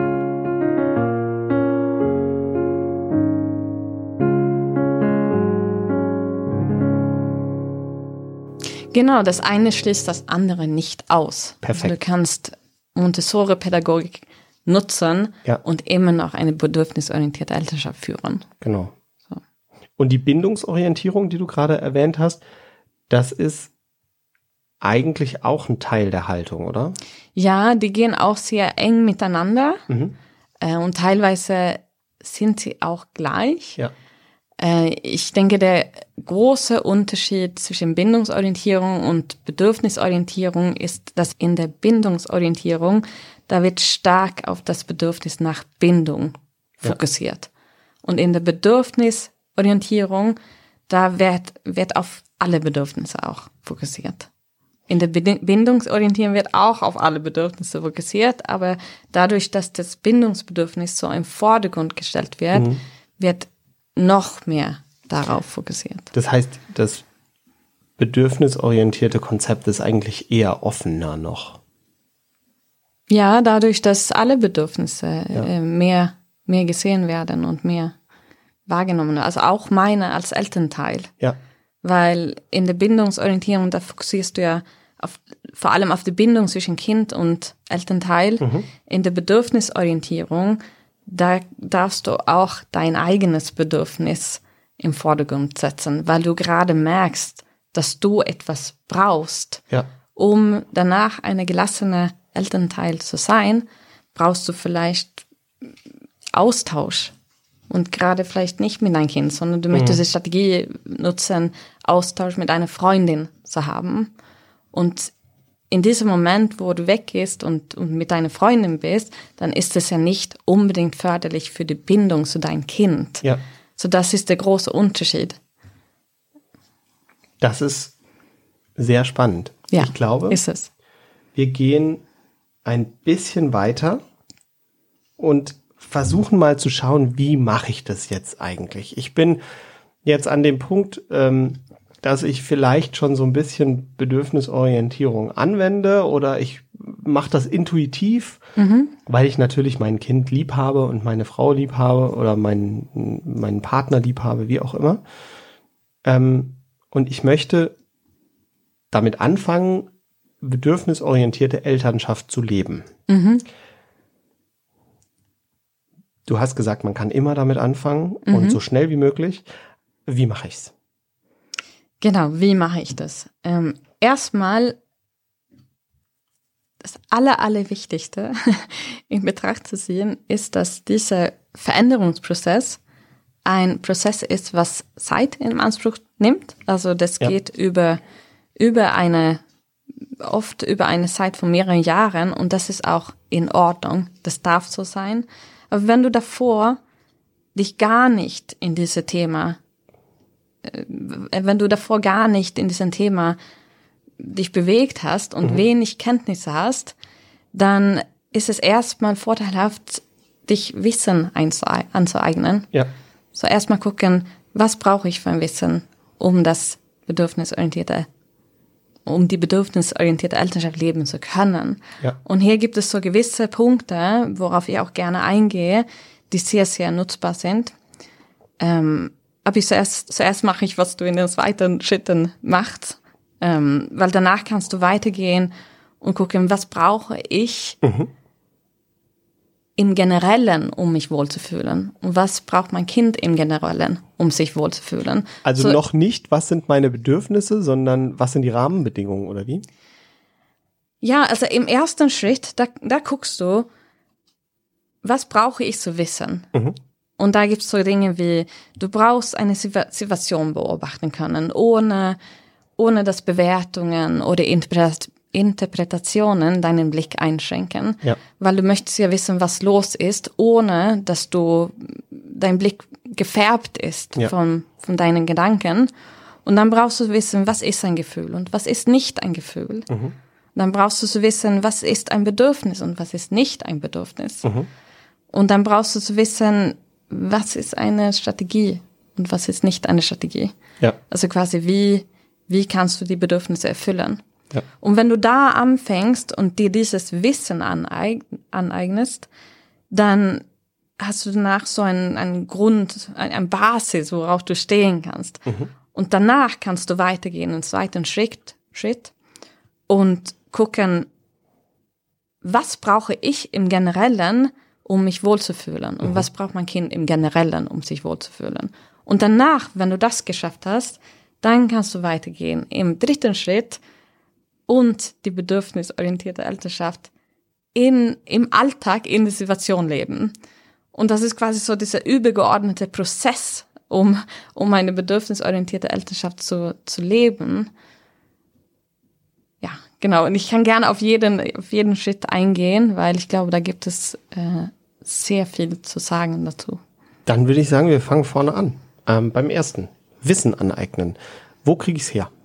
Genau, das eine schließt das andere nicht aus. Perfekt. Also du kannst Montessori-Pädagogik nutzen und immer noch eine bedürfnisorientierte Elternschaft führen. Genau. So. Und die Bindungsorientierung, die du gerade erwähnt hast, das ist eigentlich auch ein Teil der Haltung, oder? Ja, die gehen auch sehr eng miteinander und teilweise sind sie auch gleich. Ja. Ich denke, der große Unterschied zwischen Bindungsorientierung und Bedürfnisorientierung ist, dass in der Bindungsorientierung, da wird stark auf das Bedürfnis nach Bindung fokussiert. Und in der Bedürfnisorientierung, da wird auf alle Bedürfnisse auch fokussiert. In der Bindungsorientierung wird auch auf alle Bedürfnisse fokussiert, aber dadurch, dass das Bindungsbedürfnis so im Vordergrund gestellt wird, wird noch mehr darauf fokussiert. Das heißt, das bedürfnisorientierte Konzept ist eigentlich eher offener noch. Ja, dadurch, dass alle Bedürfnisse mehr gesehen werden und mehr wahrgenommen werden. Also auch meine als Elternteil. Ja. Weil in der Bindungsorientierung, da fokussierst du ja vor allem auf die Bindung zwischen Kind und Elternteil. In der Bedürfnisorientierung, da darfst du auch dein eigenes Bedürfnis im Vordergrund setzen, weil du gerade merkst, dass du etwas brauchst. Ja. Um danach eine gelassene Elternteil zu sein, brauchst du vielleicht Austausch. Und gerade vielleicht nicht mit deinem Kind, sondern du möchtest die Strategie nutzen, Austausch mit einer Freundin zu haben. Und in diesem Moment, wo du weggehst und mit deiner Freundin bist, dann ist es ja nicht unbedingt förderlich für die Bindung zu deinem Kind. Ja. So, das ist der große Unterschied. Das ist sehr spannend. Ja, ich glaube, ist es. Wir gehen ein bisschen weiter und versuchen mal zu schauen, wie mache ich das jetzt eigentlich? Ich bin jetzt an dem Punkt, dass ich vielleicht schon so ein bisschen Bedürfnisorientierung anwende oder ich mache das intuitiv, weil ich natürlich mein Kind lieb habe und meine Frau lieb habe oder meinen Partner lieb habe, wie auch immer. Und ich möchte damit anfangen, bedürfnisorientierte Elternschaft zu leben. Du hast gesagt, man kann immer damit anfangen und so schnell wie möglich. Wie mache ich's? Genau, wie mache ich das? Erstmal das Allerwichtigste in Betracht zu ziehen, ist, dass dieser Veränderungsprozess ein Prozess ist, was Zeit in Anspruch nimmt. Also das geht oft über eine Zeit von mehreren Jahren und das ist auch in Ordnung. Das darf so sein. Aber wenn du davor dich gar nicht in diesem Thema dich bewegt hast und wenig Kenntnisse hast, dann ist es erstmal vorteilhaft, dich Wissen anzueignen. Ja. So erstmal gucken, was brauche ich für ein Wissen, um die bedürfnisorientierte Elternschaft leben zu können. Ja. Und hier gibt es so gewisse Punkte, worauf ich auch gerne eingehe, die sehr, sehr nutzbar sind. Aber zuerst mache ich, was du in den weiteren Schritten machst, weil danach kannst du weitergehen und gucken, was brauche ich im Generellen, um mich wohlzufühlen? Und was braucht mein Kind im Generellen, um sich wohlzufühlen? Also noch nicht, was sind meine Bedürfnisse, sondern was sind die Rahmenbedingungen, oder wie? Ja, also im ersten Schritt, da guckst du, was brauche ich zu wissen? Und da gibt's so Dinge wie, du brauchst eine Situation beobachten können, ohne dass Bewertungen oder Interpretationen deinen Blick einschränken, weil du möchtest ja wissen, was los ist, ohne dass dein Blick gefärbt ist von deinen Gedanken. Und dann brauchst du wissen, was ist ein Gefühl und was ist nicht ein Gefühl. Dann brauchst du zu wissen, was ist ein Bedürfnis und was ist nicht ein Bedürfnis. Und dann brauchst du zu wissen, was ist eine Strategie und was ist nicht eine Strategie. Ja. Also quasi, wie kannst du die Bedürfnisse erfüllen? Ja. Und wenn du da anfängst und dir dieses Wissen aneignest, dann hast du danach so einen Grund, eine Basis, worauf du stehen kannst. Und danach kannst du weitergehen, einen zweiten Schritt und gucken, was brauche ich im Generellen, um mich wohlzufühlen? Und was braucht mein Kind im Generellen, um sich wohlzufühlen? Und danach, wenn du das geschafft hast, dann kannst du weitergehen im dritten Schritt und die bedürfnisorientierte Elternschaft im Alltag, in der Situation leben. Und das ist quasi so dieser übergeordnete Prozess, um eine bedürfnisorientierte Elternschaft zu leben. Ja, genau. Und ich kann gerne auf jeden Schritt eingehen, weil ich glaube, da gibt es sehr viel zu sagen dazu. Dann würde ich sagen, wir fangen vorne an. Beim ersten. Wissen aneignen. Wo kriege ich es her?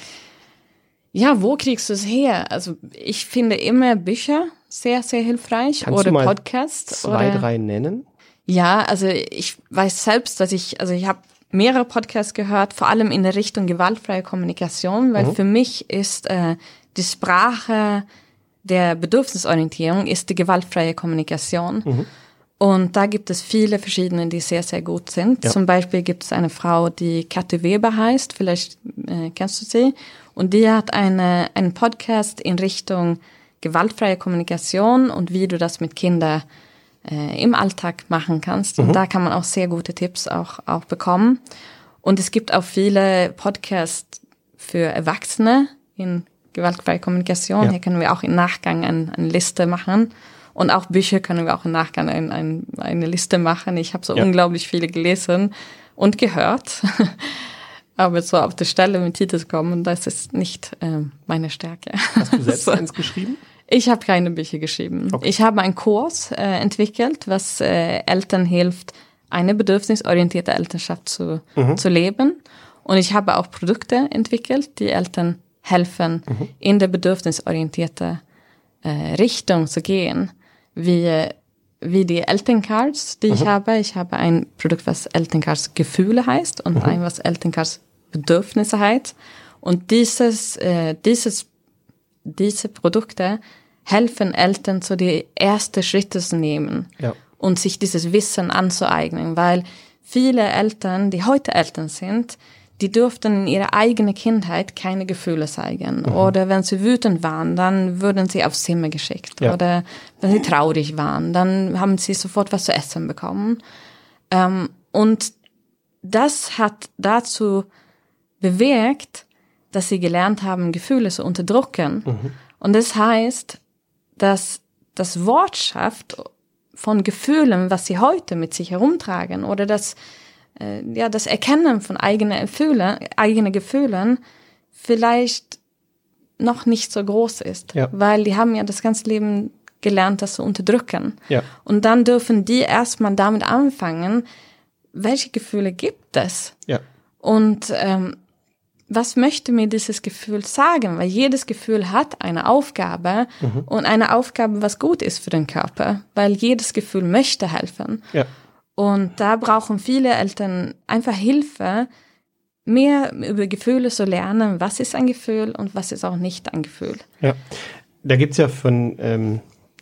Ja, wo kriegst du es her? Also ich finde immer Bücher sehr, sehr hilfreich. Kannst oder du mal Podcasts. 2, 3 nennen? Ja, also ich weiß selbst, dass ich habe mehrere Podcasts gehört, vor allem in der Richtung gewaltfreie Kommunikation, weil für mich ist die Sprache der Bedürfnisorientierung ist die gewaltfreie Kommunikation. Und da gibt es viele verschiedene, die sehr, sehr gut sind. Ja. Zum Beispiel gibt es eine Frau, die Kathi Weber heißt, vielleicht kennst du sie. Und die hat einen Podcast in Richtung gewaltfreie Kommunikation und wie du das mit Kindern im Alltag machen kannst. Und da kann man auch sehr gute Tipps auch bekommen. Und es gibt auch viele Podcasts für Erwachsene in gewaltfreie Kommunikation. Ja. Hier können wir auch im Nachgang eine Liste machen. Und auch Bücher können wir auch im Nachgang eine Liste machen. Ich habe so unglaublich viele gelesen und gehört. Aber so auf der Stelle mit Titel kommen, das ist nicht meine Stärke. Hast du selbst eins geschrieben? Ich habe keine Bücher geschrieben. Okay. Ich habe einen Kurs entwickelt, was Eltern hilft, eine bedürfnisorientierte Elternschaft zu leben. Und ich habe auch Produkte entwickelt, die Eltern helfen, in der bedürfnisorientierte Richtung zu gehen. Wie die Elterncards, die ich habe. Ich habe ein Produkt, was Elterncards Gefühle heißt und ein, was Elterncards Bedürfnisse heißt. Und diese Produkte helfen Eltern, so die ersten Schritte zu nehmen und sich dieses Wissen anzueignen. Weil viele Eltern, die heute Eltern sind, die durften in ihrer eigenen Kindheit keine Gefühle zeigen. Oder wenn sie wütend waren, dann wurden sie aufs Zimmer geschickt. Ja. Oder wenn sie traurig waren, dann haben sie sofort was zu essen bekommen. Und das hat dazu bewirkt, dass sie gelernt haben, Gefühle zu unterdrücken. Und das heißt, dass das Wortschaft von Gefühlen, was sie heute mit sich herumtragen, oder das Erkennen von eigenen Gefühlen vielleicht noch nicht so groß ist. Ja. Weil die haben ja das ganze Leben gelernt, das zu unterdrücken. Ja. Und dann dürfen die erstmal damit anfangen, welche Gefühle gibt es? Ja. Und was möchte mir dieses Gefühl sagen? Weil jedes Gefühl hat eine Aufgabe und eine Aufgabe, was gut ist für den Körper. Weil jedes Gefühl möchte helfen. Ja. Und da brauchen viele Eltern einfach Hilfe, mehr über Gefühle zu lernen. Was ist ein Gefühl und was ist auch nicht ein Gefühl? Ja, da gibt's ja von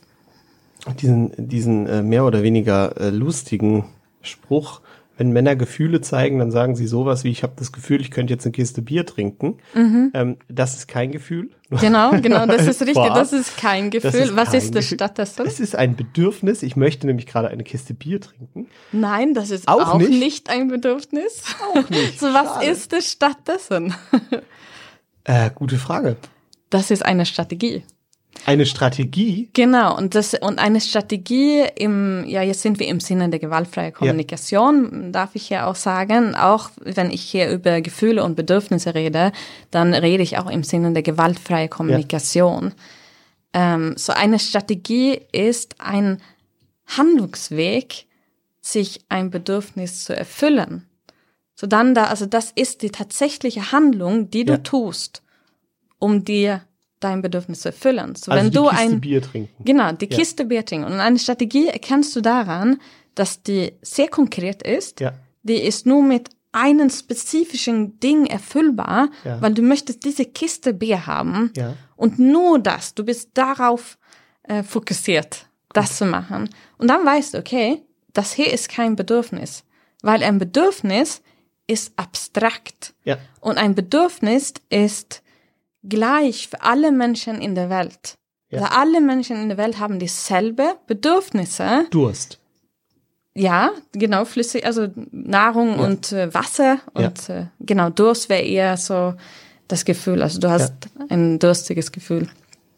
diesen mehr oder weniger lustigen Spruch, wenn Männer Gefühle zeigen, dann sagen sie sowas wie, ich habe das Gefühl, ich könnte jetzt eine Kiste Bier trinken. Das ist kein Gefühl. Genau, das ist richtig. Das ist kein Gefühl. Was ist das stattdessen? Es ist ein Bedürfnis. Ich möchte nämlich gerade eine Kiste Bier trinken. Nein, das ist auch nicht ein Bedürfnis. Auch nicht. So, was ist es stattdessen? Gute Frage. Das ist eine Strategie. Eine Strategie? Genau, und eine Strategie jetzt sind wir im Sinne der gewaltfreien Kommunikation, darf ich ja auch sagen. Auch wenn ich hier über Gefühle und Bedürfnisse rede, dann rede ich auch im Sinne der gewaltfreien Kommunikation. So eine Strategie ist ein Handlungsweg, sich ein Bedürfnis zu erfüllen. So dann das ist die tatsächliche Handlung, die du tust, um dir dein Bedürfnis zu erfüllen. So, also wenn die du Kiste Bier trinken. Genau, die Kiste Bier trinken. Und eine Strategie erkennst du daran, dass die sehr konkret ist. Ja. Die ist nur mit einem spezifischen Ding erfüllbar, weil du möchtest diese Kiste Bier haben. Ja. Und nur das, du bist darauf fokussiert, das zu machen. Und dann weißt du, okay, das hier ist kein Bedürfnis. Weil ein Bedürfnis ist abstrakt. Ja. Und ein Bedürfnis ist gleich für alle Menschen in der Welt. Ja. Also alle Menschen in der Welt haben dieselbe Bedürfnisse. Durst. Ja, genau, flüssig, also Nahrung und Wasser. Und genau, Durst wäre eher so das Gefühl. Also du hast ein durstiges Gefühl.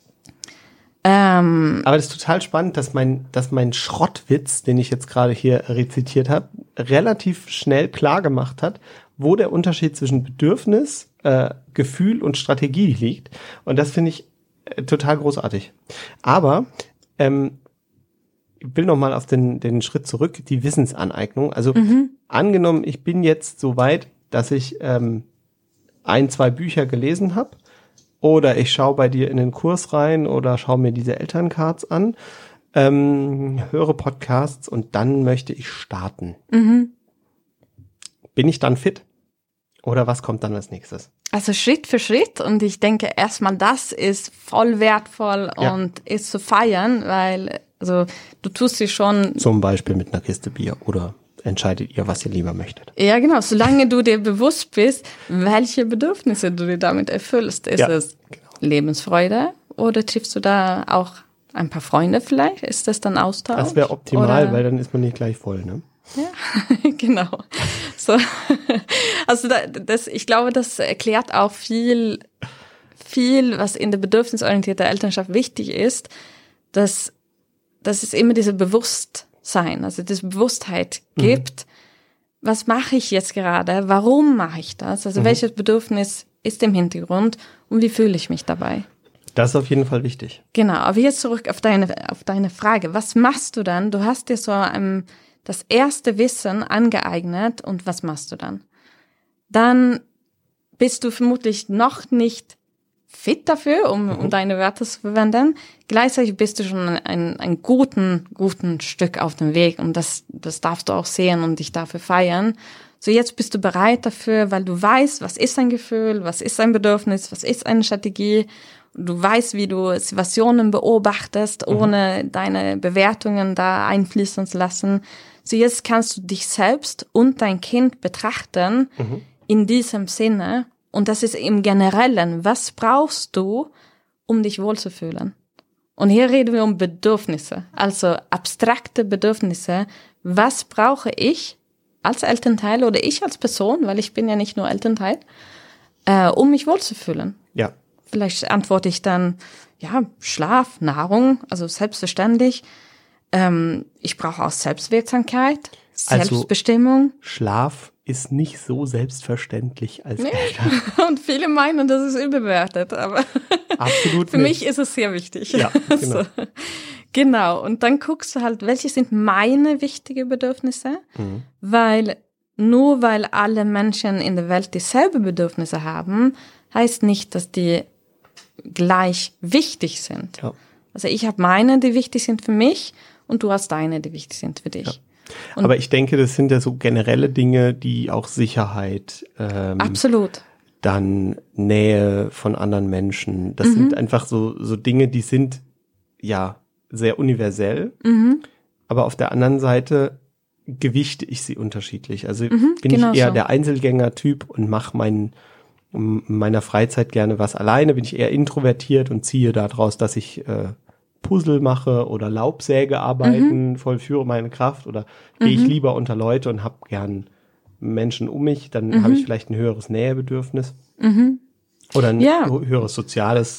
Aber das ist total spannend, dass mein Schrottwitz, den ich jetzt gerade hier rezitiert habe, relativ schnell klar gemacht hat, wo der Unterschied zwischen Bedürfnis, Gefühl und Strategie liegt. Und das finde ich total großartig. Aber ich will noch mal auf den Schritt zurück, die Wissensaneignung. Also angenommen, ich bin jetzt so weit, dass ich 1-2 Bücher gelesen habe. Oder ich schaue bei dir in den Kurs rein oder schaue mir diese Elterncards an, höre Podcasts und dann möchte ich starten. Bin ich dann fit? Oder was kommt dann als nächstes? Also Schritt für Schritt, und ich denke erstmal, das ist voll wertvoll und ist zu feiern, weil also du tust sie schon. Zum Beispiel mit einer Kiste Bier oder entscheidet ihr, was ihr lieber möchtet. Ja, genau. Solange du dir bewusst bist, welche Bedürfnisse du dir damit erfüllst. Ist es Lebensfreude oder triffst du da auch ein paar Freunde vielleicht? Ist das dann Austausch? Das wäre optimal, weil dann ist man nicht gleich voll, ne? Ja, genau. So. Also ich glaube, das erklärt auch viel, was in der bedürfnisorientierten Elternschaft wichtig ist, dass es immer diese Bewusstsein, also diese Bewusstheit gibt. Was mache ich jetzt gerade? Warum mache ich das? Also welches Bedürfnis ist im Hintergrund und wie fühle ich mich dabei? Das ist auf jeden Fall wichtig. Genau, aber jetzt zurück auf deine Frage. Was machst du dann? Du hast dir so das erste Wissen angeeignet und was machst du dann? Dann bist du vermutlich noch nicht fit dafür, um deine Wörter zu verwenden. Gleichzeitig bist du schon ein guten Stück auf dem Weg und das darfst du auch sehen und dich dafür feiern. So jetzt bist du bereit dafür, weil du weißt, was ist ein Gefühl, was ist ein Bedürfnis, was ist eine Strategie. Du weißt, wie du Situationen beobachtest, ohne deine Bewertungen da einfließen zu lassen. So jetzt kannst du dich selbst und dein Kind betrachten in diesem Sinne. Und das ist im Generellen, was brauchst du, um dich wohlzufühlen? Und hier reden wir um Bedürfnisse, also abstrakte Bedürfnisse. Was brauche ich als Elternteil oder ich als Person, weil ich bin ja nicht nur Elternteil, um mich wohlzufühlen? Ja. Vielleicht antworte ich dann, ja, Schlaf, Nahrung, also selbstverständlich. Ich brauche auch Selbstwirksamkeit, Selbstbestimmung. Also, Schlaf ist nicht so selbstverständlich als Eltern. Und viele meinen, das ist überbewertet, aber absolut für nicht. mich ist es sehr wichtig. Ja, genau. So. Genau, und dann guckst du halt, welche sind meine wichtigen Bedürfnisse, weil alle Menschen in der Welt dieselbe Bedürfnisse haben, heißt nicht, dass die gleich wichtig sind. Ja. Also ich habe meine, die wichtig sind für mich und du hast deine, die wichtig sind für dich. Ja. Aber ich denke, das sind ja so generelle Dinge, die auch Sicherheit, absolut, dann Nähe von anderen Menschen, das sind einfach so Dinge, die sind ja sehr universell, aber auf der anderen Seite gewichte ich sie unterschiedlich. Also bin genau ich eher so. der Einzelgänger-Typ und mache in meiner Freizeit gerne was alleine, bin ich eher introvertiert und ziehe daraus, dass ich Puzzle mache oder Laubsägearbeiten, vollführe meine Kraft oder gehe ich lieber unter Leute und habe gern Menschen um mich, dann habe ich vielleicht ein höheres Nähebedürfnis oder ein höheres soziales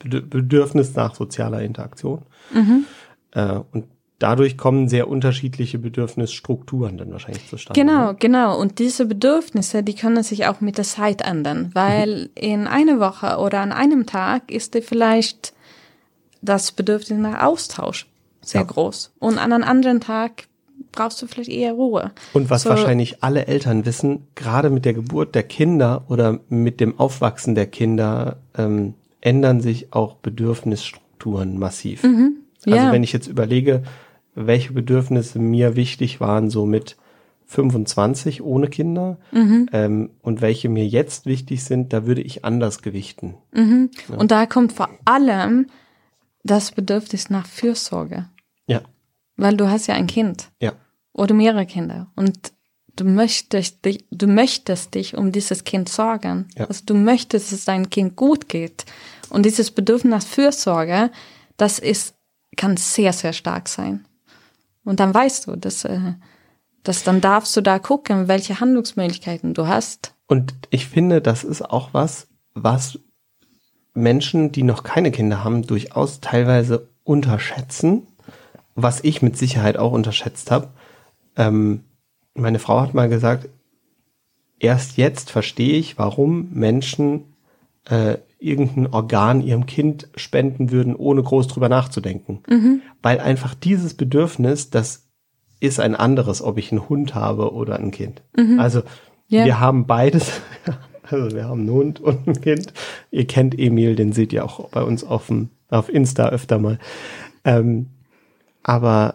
Bedürfnis nach sozialer Interaktion. Und dadurch kommen sehr unterschiedliche Bedürfnisstrukturen dann wahrscheinlich zustande. Genau. Und diese Bedürfnisse, die können sich auch mit der Zeit ändern, weil in einer Woche oder an einem Tag ist dir vielleicht das Bedürfnis nach Austausch sehr groß. Und an einem anderen Tag brauchst du vielleicht eher Ruhe. Und was wahrscheinlich alle Eltern wissen, gerade mit der Geburt der Kinder oder mit dem Aufwachsen der Kinder ändern sich auch Bedürfnisstrukturen massiv. Also wenn ich jetzt überlege, welche Bedürfnisse mir wichtig waren, so mit 25 ohne Kinder und welche mir jetzt wichtig sind, da würde ich anders gewichten. Ja. Und da kommt vor allem das Bedürfnis nach Fürsorge. Ja. Weil du hast ja ein Kind. Ja. Oder mehrere Kinder. Und du möchtest dich um dieses Kind sorgen. Ja. Also du möchtest, dass es deinem Kind gut geht. Und dieses Bedürfnis nach Fürsorge, kann sehr, sehr stark sein. Und dann weißt du, dass dann darfst du da gucken, welche Handlungsmöglichkeiten du hast. Und ich finde, das ist auch was Menschen, die noch keine Kinder haben, durchaus teilweise unterschätzen, was ich mit Sicherheit auch unterschätzt habe. Meine Frau hat mal gesagt, erst jetzt verstehe ich, warum Menschen irgendein Organ ihrem Kind spenden würden, ohne groß drüber nachzudenken. Weil einfach dieses Bedürfnis, das ist ein anderes, ob ich einen Hund habe oder ein Kind. Also wir haben beides. Also wir haben einen Hund und ein Kind. Ihr kennt Emil, den seht ihr auch bei uns auf Insta öfter mal. Aber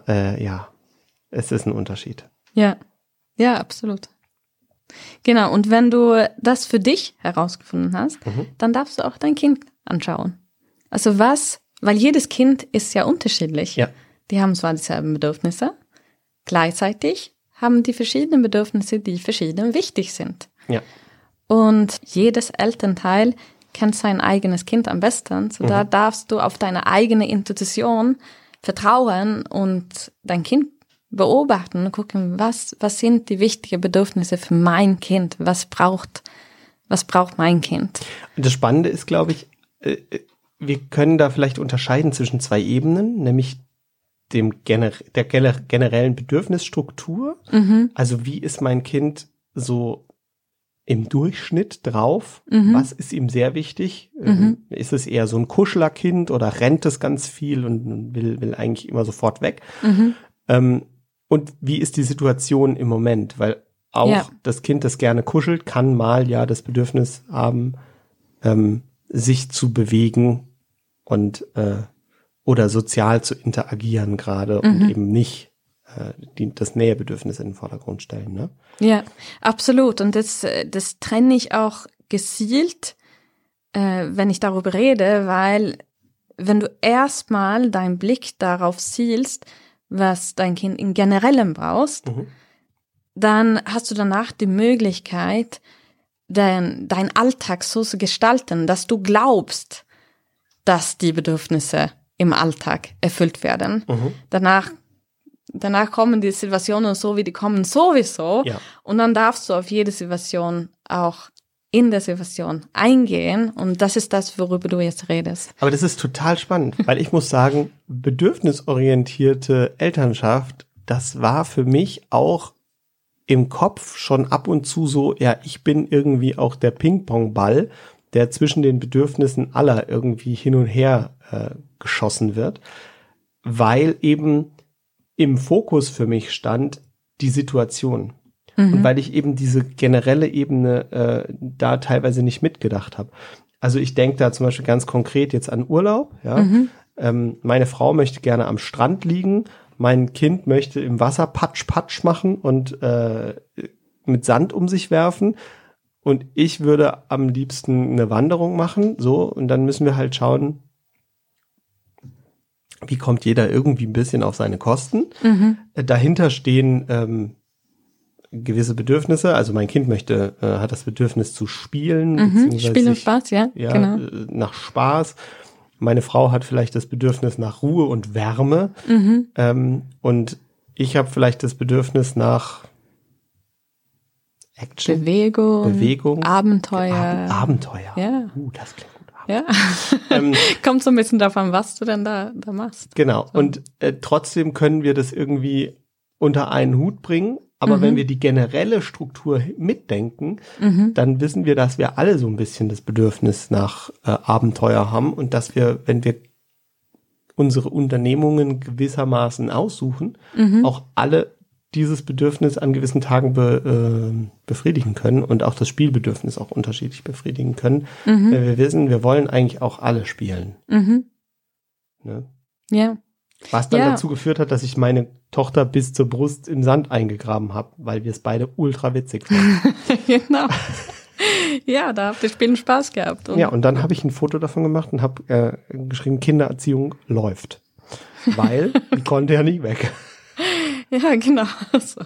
es ist ein Unterschied. Ja, absolut. Genau, und wenn du das für dich herausgefunden hast, dann darfst du auch dein Kind anschauen. Also weil jedes Kind ist ja unterschiedlich. Ja. Die haben zwar dieselben Bedürfnisse, gleichzeitig haben die verschiedenen Bedürfnisse, die verschieden wichtig sind. Ja. Und jedes Elternteil kennt sein eigenes Kind am besten. So da darfst du auf deine eigene Intuition vertrauen und dein Kind beobachten und gucken, was sind die wichtigen Bedürfnisse für mein Kind? Was braucht mein Kind? Das Spannende ist, glaube ich, wir können da vielleicht unterscheiden zwischen zwei Ebenen, nämlich der generellen Bedürfnisstruktur. Also wie ist mein Kind so im Durchschnitt drauf? Was ist ihm sehr wichtig? Ist es eher so ein Kuschlerkind oder rennt es ganz viel und will eigentlich immer sofort weg? Und wie ist die Situation im Moment? Weil auch das Kind, das gerne kuschelt, kann mal das Bedürfnis haben, sich zu bewegen und oder sozial zu interagieren gerade und eben nicht das Nähebedürfnis in den Vordergrund stellen. Ne? Ja, absolut. Und das trenne ich auch gezielt, wenn ich darüber rede, weil wenn du erstmal deinen Blick darauf zielst, was dein Kind in Generellem brauchst, dann hast du danach die Möglichkeit, dein Alltag so zu gestalten, dass du glaubst, dass die Bedürfnisse im Alltag erfüllt werden. Danach kommen die Situationen so, wie die kommen sowieso. Ja. Und dann darfst du auf jede Situation auch in der Situation eingehen. Und das ist das, worüber du jetzt redest. Aber das ist total spannend, weil ich muss sagen, bedürfnisorientierte Elternschaft, das war für mich auch im Kopf schon ab und zu so, ich bin irgendwie auch der Ping-Pong-Ball, der zwischen den Bedürfnissen aller irgendwie hin und her geschossen wird, weil eben im Fokus für mich stand die Situation. Und weil ich eben diese generelle Ebene da teilweise nicht mitgedacht habe. Also ich denke da zum Beispiel ganz konkret jetzt an Urlaub. Ja? Meine Frau möchte gerne am Strand liegen. Mein Kind möchte im Wasser Patsch machen und mit Sand um sich werfen. Und ich würde am liebsten eine Wanderung machen. So, und dann müssen wir halt schauen, wie kommt jeder irgendwie ein bisschen auf seine Kosten. Dahinter stehen gewisse Bedürfnisse. Also mein Kind hat das Bedürfnis zu spielen. Spielen und Spaß, genau. Nach Spaß. Meine Frau hat vielleicht das Bedürfnis nach Ruhe und Wärme. Und ich habe vielleicht das Bedürfnis nach Action. Bewegung. Abenteuer. Abenteuer. Abenteuer. Ja. Das klingt gut. Ja. Kommt so ein bisschen davon, was du denn da machst. Genau. So. Und trotzdem können wir das irgendwie unter einen Hut bringen. Aber wenn wir die generelle Struktur mitdenken, dann wissen wir, dass wir alle so ein bisschen das Bedürfnis nach Abenteuer haben und dass wir, wenn wir unsere Unternehmungen gewissermaßen aussuchen, auch alle dieses Bedürfnis an gewissen Tagen befriedigen können und auch das Spielbedürfnis auch unterschiedlich befriedigen können. Wenn wir wissen, wir wollen eigentlich auch alle spielen. Ne? Ja. Was dann dazu geführt hat, dass ich meine Tochter bis zur Brust im Sand eingegraben habe, weil wir es beide ultra witzig fanden. Genau. Ja, da habt ihr Spielen Spaß gehabt. Und dann habe ich ein Foto davon gemacht und habe geschrieben, Kindererziehung läuft. Weil die konnte ja nie weg. Ja, genau. So.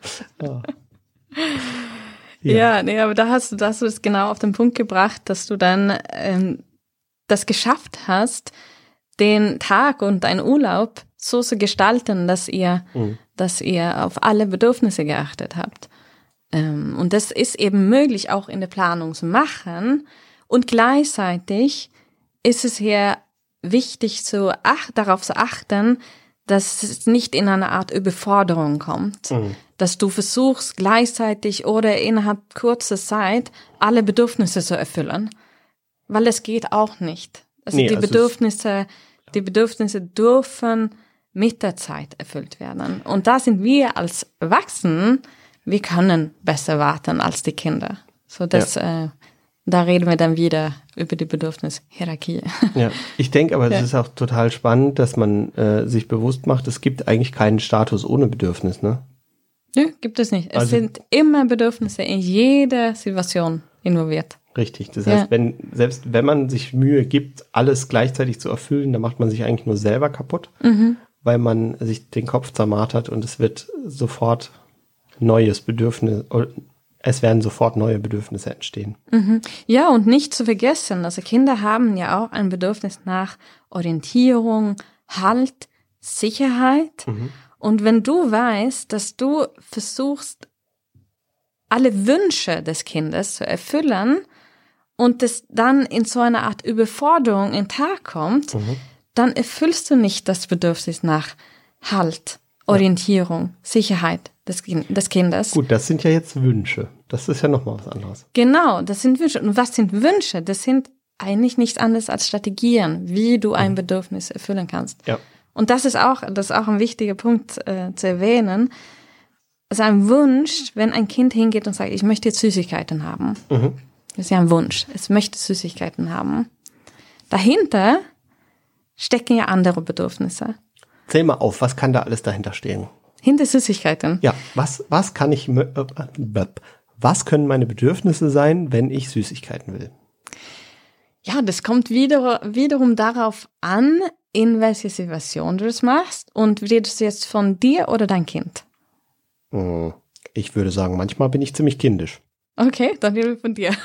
Ja, nee, aber da hast du es genau auf den Punkt gebracht, dass du dann das geschafft hast, den Tag und deinen Urlaub so zu gestalten, dass ihr auf alle Bedürfnisse geachtet habt. Und das ist eben möglich, auch in der Planung zu machen. Und gleichzeitig ist es hier wichtig, darauf zu achten, dass es nicht in eine Art Überforderung kommt. Dass du versuchst, gleichzeitig oder innerhalb kurzer Zeit alle Bedürfnisse zu erfüllen. Weil es geht auch nicht. Also die Bedürfnisse dürfen mit der Zeit erfüllt werden. Und da sind wir als Erwachsene, wir können besser warten als die Kinder. So dass, da reden wir dann wieder über die Bedürfnishierarchie. Ja, ich denke aber, es ist auch total spannend, dass man sich bewusst macht, es gibt eigentlich keinen Status ohne Bedürfnis, ne? Ja, gibt es nicht. Es sind immer Bedürfnisse in jeder Situation involviert. Richtig, das heißt, selbst wenn man sich Mühe gibt, alles gleichzeitig zu erfüllen, dann macht man sich eigentlich nur selber kaputt, weil man sich den Kopf zermartert und es wird sofort es werden sofort neue Bedürfnisse entstehen. Ja, und nicht zu vergessen, also Kinder haben ja auch ein Bedürfnis nach Orientierung, Halt, Sicherheit. Und wenn du weißt, dass du versuchst, alle Wünsche des Kindes zu erfüllen und das dann in so eine Art Überforderung in den Tag kommt, dann erfüllst du nicht das Bedürfnis nach Halt, Orientierung, Sicherheit des Kindes. Gut, das sind ja jetzt Wünsche. Das ist ja nochmal was anderes. Genau, das sind Wünsche. Und was sind Wünsche? Das sind eigentlich nichts anderes als Strategien, wie du ein Bedürfnis erfüllen kannst. Ja. Und das ist auch ein wichtiger Punkt zu erwähnen. Also ein Wunsch, wenn ein Kind hingeht und sagt, ich möchte jetzt Süßigkeiten haben. Das ist ja ein Wunsch. Es möchte Süßigkeiten haben. Dahinter stecken ja andere Bedürfnisse. Zähl mal auf, was kann da alles dahinter stehen? Hinter Süßigkeiten. Ja, was können meine Bedürfnisse sein, wenn ich Süßigkeiten will? Ja, das kommt wiederum darauf an, in welcher Situation du das machst und redest du jetzt von dir oder dein Kind? Ich würde sagen, manchmal bin ich ziemlich kindisch. Okay, dann reden wir von dir.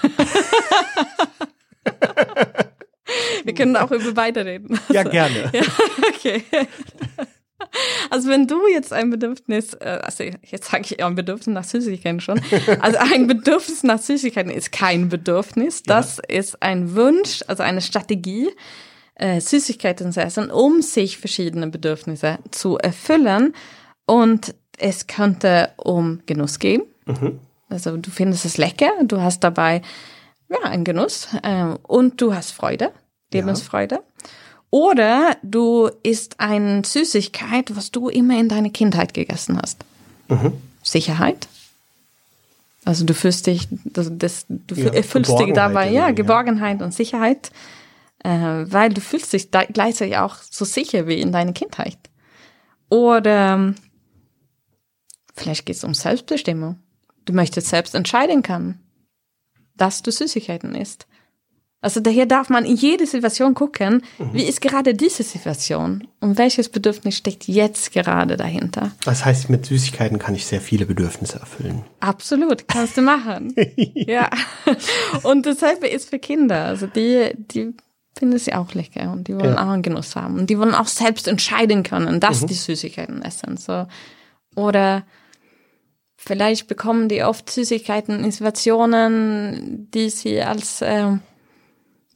Wir können auch über beide reden. Ja, gerne. Ja, okay. Also wenn du jetzt ein Bedürfnis, also jetzt sage ich ein Bedürfnis nach Süßigkeiten schon, also ein Bedürfnis nach Süßigkeiten ist kein Bedürfnis, das ist ein Wunsch, also eine Strategie, Süßigkeiten zu essen, um sich verschiedene Bedürfnisse zu erfüllen. Und es könnte um Genuss gehen. Also du findest es lecker, du hast dabei einen Genuss und du hast Freude, Lebensfreude. Ja. Oder du isst eine Süßigkeit, was du immer in deiner Kindheit gegessen hast. Sicherheit. Also du fühlst dich, erfüllst dich dabei, Geborgenheit und Sicherheit, weil du fühlst dich gleichzeitig auch so sicher wie in deiner Kindheit. Oder vielleicht geht es um Selbstbestimmung. Du möchtest selbst entscheiden können, dass du Süßigkeiten isst. Also daher darf man in jede Situation gucken, wie ist gerade diese Situation und welches Bedürfnis steckt jetzt gerade dahinter. Das heißt, mit Süßigkeiten kann ich sehr viele Bedürfnisse erfüllen. Absolut, kannst du machen. Ja. Und dasselbe ist für Kinder. Also die finden es ja auch lecker und die wollen auch einen Genuss haben. Und die wollen auch selbst entscheiden können, dass die Süßigkeiten essen. So. Oder vielleicht bekommen die oft Süßigkeiten in Situationen, die sie als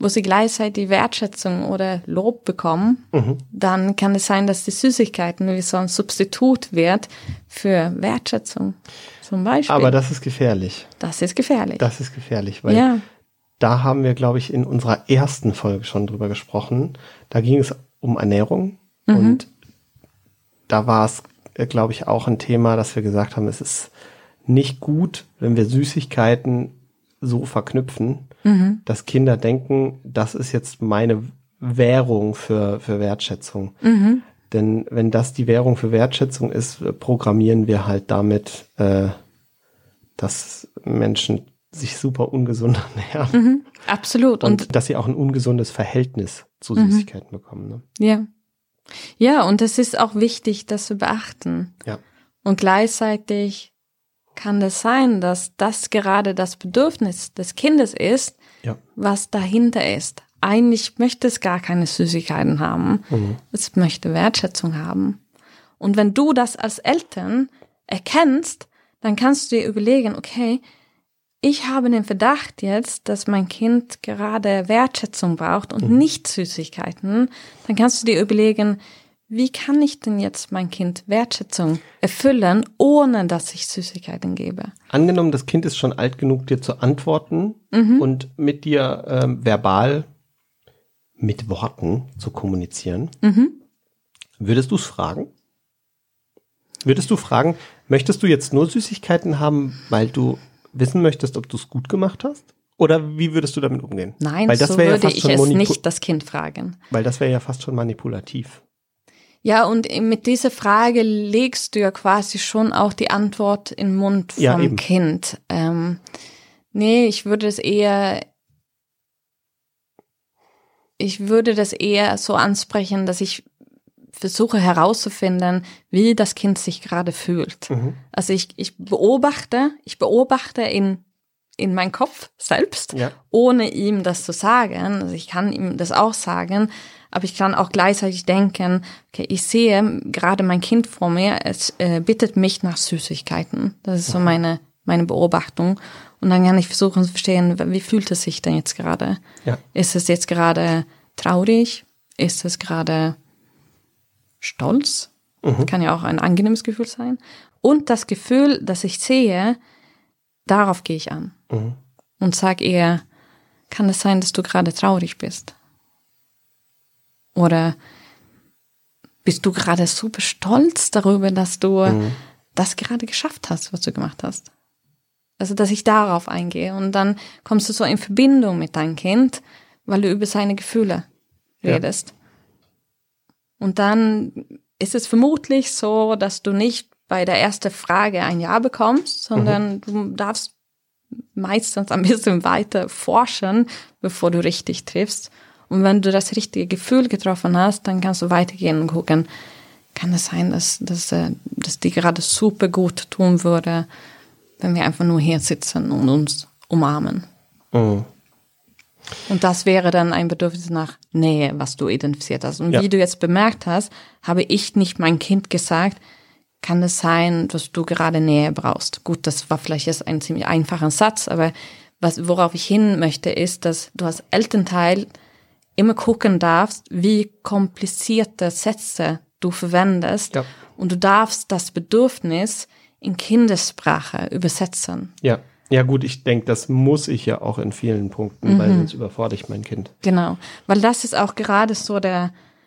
wo sie gleichzeitig Wertschätzung oder Lob bekommen, dann kann es sein, dass die Süßigkeiten wie so ein Substitut wird für Wertschätzung zum Beispiel. Aber das ist gefährlich. Das ist gefährlich. Das ist gefährlich, weil da haben wir, glaube ich, in unserer ersten Folge schon drüber gesprochen. Da ging es um Ernährung und da war es, glaube ich, auch ein Thema, dass wir gesagt haben, es ist nicht gut, wenn wir Süßigkeiten so verknüpfen, dass Kinder denken, das ist jetzt meine Währung für Wertschätzung. Denn wenn das die Währung für Wertschätzung ist, programmieren wir halt damit, dass Menschen sich super ungesund ernähren. Absolut. Und dass sie auch ein ungesundes Verhältnis zu Süßigkeiten bekommen. Ne? Ja. Ja, und es ist auch wichtig, das zu beachten. Ja. Und gleichzeitig kann es sein, dass das gerade das Bedürfnis des Kindes ist, was dahinter ist. Eigentlich möchte es gar keine Süßigkeiten haben. Es möchte Wertschätzung haben. Und wenn du das als Eltern erkennst, dann kannst du dir überlegen, okay, ich habe den Verdacht jetzt, dass mein Kind gerade Wertschätzung braucht und nicht Süßigkeiten. Dann kannst du dir überlegen, wie kann ich denn jetzt mein Kind Wertschätzung erfüllen, ohne dass ich Süßigkeiten gebe? Angenommen, das Kind ist schon alt genug, dir zu antworten und mit dir verbal mit Worten zu kommunizieren. Würdest du es fragen? Würdest du fragen, möchtest du jetzt nur Süßigkeiten haben, weil du wissen möchtest, ob du es gut gemacht hast? Oder wie würdest du damit umgehen? Nein, weil das so würde ich es nicht das Kind fragen. Weil das wäre ja fast schon manipulativ. Ja, und mit dieser Frage legst du ja quasi schon auch die Antwort in den Mund vom Kind. Nee, ich würde das eher so ansprechen, dass ich versuche herauszufinden, wie das Kind sich gerade fühlt. Also ich beobachte in meinen Kopf selbst, ohne ihm das zu sagen. Also ich kann ihm das auch sagen, aber ich kann auch gleichzeitig denken, okay, ich sehe gerade mein Kind vor mir, es bittet mich nach Süßigkeiten. Das ist so meine Beobachtung. Und dann kann ich versuchen zu verstehen, wie fühlt es sich denn jetzt gerade? Ja. Ist es jetzt gerade traurig? Ist es gerade stolz? Kann ja auch ein angenehmes Gefühl sein. Und das Gefühl, das ich sehe, darauf gehe ich an. Und sage eher, kann es sein, dass du gerade traurig bist? Oder bist du gerade super stolz darüber, dass du das gerade geschafft hast, was du gemacht hast? Also, dass ich darauf eingehe. Und dann kommst du so in Verbindung mit deinem Kind, weil du über seine Gefühle redest. Und dann ist es vermutlich so, dass du nicht bei der ersten Frage ein Ja bekommst, sondern du darfst meistens ein bisschen weiter forschen, bevor du richtig triffst. Und wenn du das richtige Gefühl getroffen hast, dann kannst du weitergehen und gucken, kann es sein, dass dir gerade super gut tun würde, wenn wir einfach nur hier sitzen und uns umarmen. Und das wäre dann ein Bedürfnis nach Nähe, was du identifiziert hast. Und wie du jetzt bemerkt hast, habe ich nicht mein Kind gesagt, kann es sein, dass du gerade Nähe brauchst. Gut, das war vielleicht jetzt ein ziemlich einfacher Satz, aber worauf ich hin möchte, ist, dass du als Elternteil immer gucken darfst, wie komplizierte Sätze du verwendest. Ja. Und du darfst das Bedürfnis in Kindessprache übersetzen. Ja. Ja gut, ich denke, das muss ich ja auch in vielen Punkten, weil sonst überfordere ich mein Kind. Genau, weil das ist auch gerade so der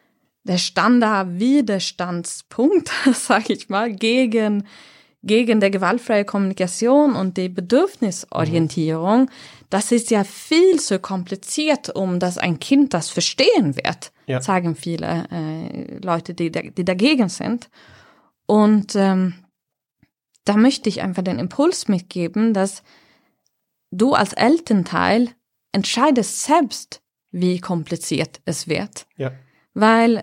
Standard-Widerstandspunkt, sage ich mal, gegen der gewaltfreie Kommunikation und die Bedürfnisorientierung. Das ist ja viel zu kompliziert, um dass ein Kind das verstehen wird, sagen viele Leute, die dagegen sind. Und da möchte ich einfach den Impuls mitgeben, dass du als Elternteil entscheidest selbst, wie kompliziert es wird. Ja. Weil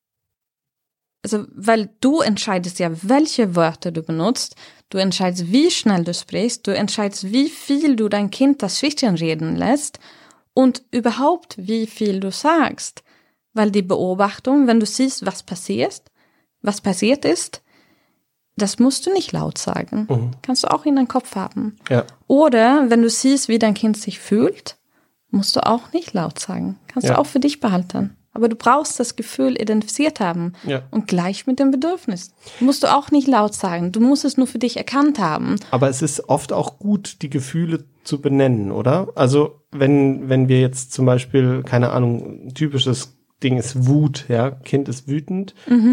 du entscheidest ja, welche Wörter du benutzt, du entscheidest, wie schnell du sprichst, du entscheidest, wie viel du dein Kind dazwischen reden lässt und überhaupt, wie viel du sagst. Weil die Beobachtung, wenn du siehst, was passiert ist, das musst du nicht laut sagen. Kannst du auch in deinem Kopf haben. Ja. Oder wenn du siehst, wie dein Kind sich fühlt, musst du auch nicht laut sagen. Kannst du auch für dich behalten. Aber du brauchst das Gefühl identifiziert haben und gleich mit dem Bedürfnis. Musst du auch nicht laut sagen. Du musst es nur für dich erkannt haben. Aber es ist oft auch gut, die Gefühle zu benennen, oder? Also wenn wir jetzt zum Beispiel, keine Ahnung, ein typisches Ding ist Wut, ja, Kind ist wütend,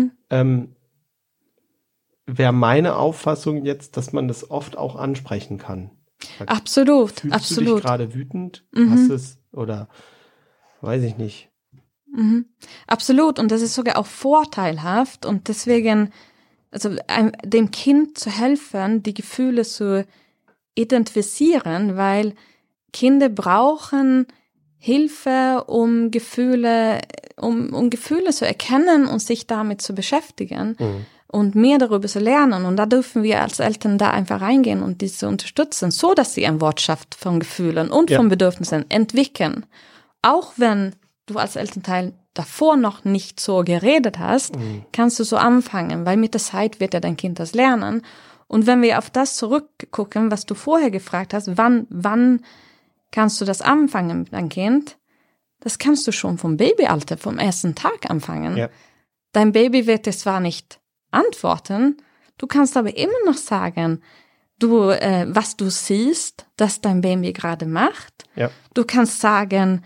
wäre meine Auffassung jetzt, dass man das oft auch ansprechen kann. Absolut, Fühlst absolut. du dich gerade wütend? Hast es oder weiß ich nicht. Absolut, und das ist sogar auch vorteilhaft und deswegen, also dem Kind zu helfen, die Gefühle zu identifizieren, weil Kinder brauchen Hilfe, um Gefühle zu erkennen und sich damit zu beschäftigen und mehr darüber zu lernen. Und da dürfen wir als Eltern da einfach reingehen und diese unterstützen, so dass sie eine Wortschaft von Gefühlen und von Bedürfnissen entwickeln. Auch wenn du als Elternteil davor noch nicht so geredet hast, kannst du so anfangen, weil mit der Zeit wird ja dein Kind das lernen. Und wenn wir auf das zurückgucken, was du vorher gefragt hast, wann kannst du das anfangen mit deinem Kind? Das kannst du schon vom Babyalter, vom ersten Tag anfangen. Ja. Dein Baby wird es zwar nicht antworten, du kannst aber immer noch sagen, was du siehst, dass dein Baby gerade macht. Ja. Du kannst sagen,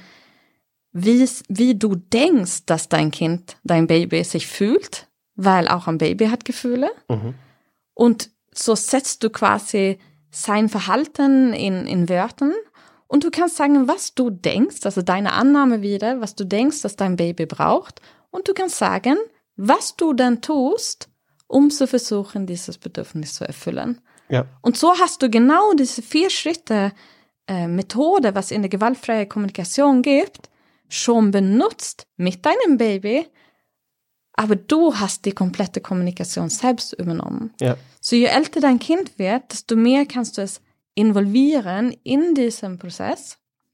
wie du denkst, dass dein Kind, dein Baby sich fühlt, weil auch ein Baby hat Gefühle. Und so setzt du quasi sein Verhalten in Wörtern und du kannst sagen, was du denkst, also deine Annahme wieder, was du denkst, dass dein Baby braucht und du kannst sagen, was du dann tust, um zu versuchen, dieses Bedürfnis zu erfüllen. Ja. Und so hast du genau diese 4 Schritte Methode, was in der gewaltfreien Kommunikation gibt, schon benutzt mit deinem Baby, aber du hast die komplette Kommunikation selbst übernommen. Ja. So je älter dein Kind wird, desto mehr kannst du es involvieren in diesem Prozess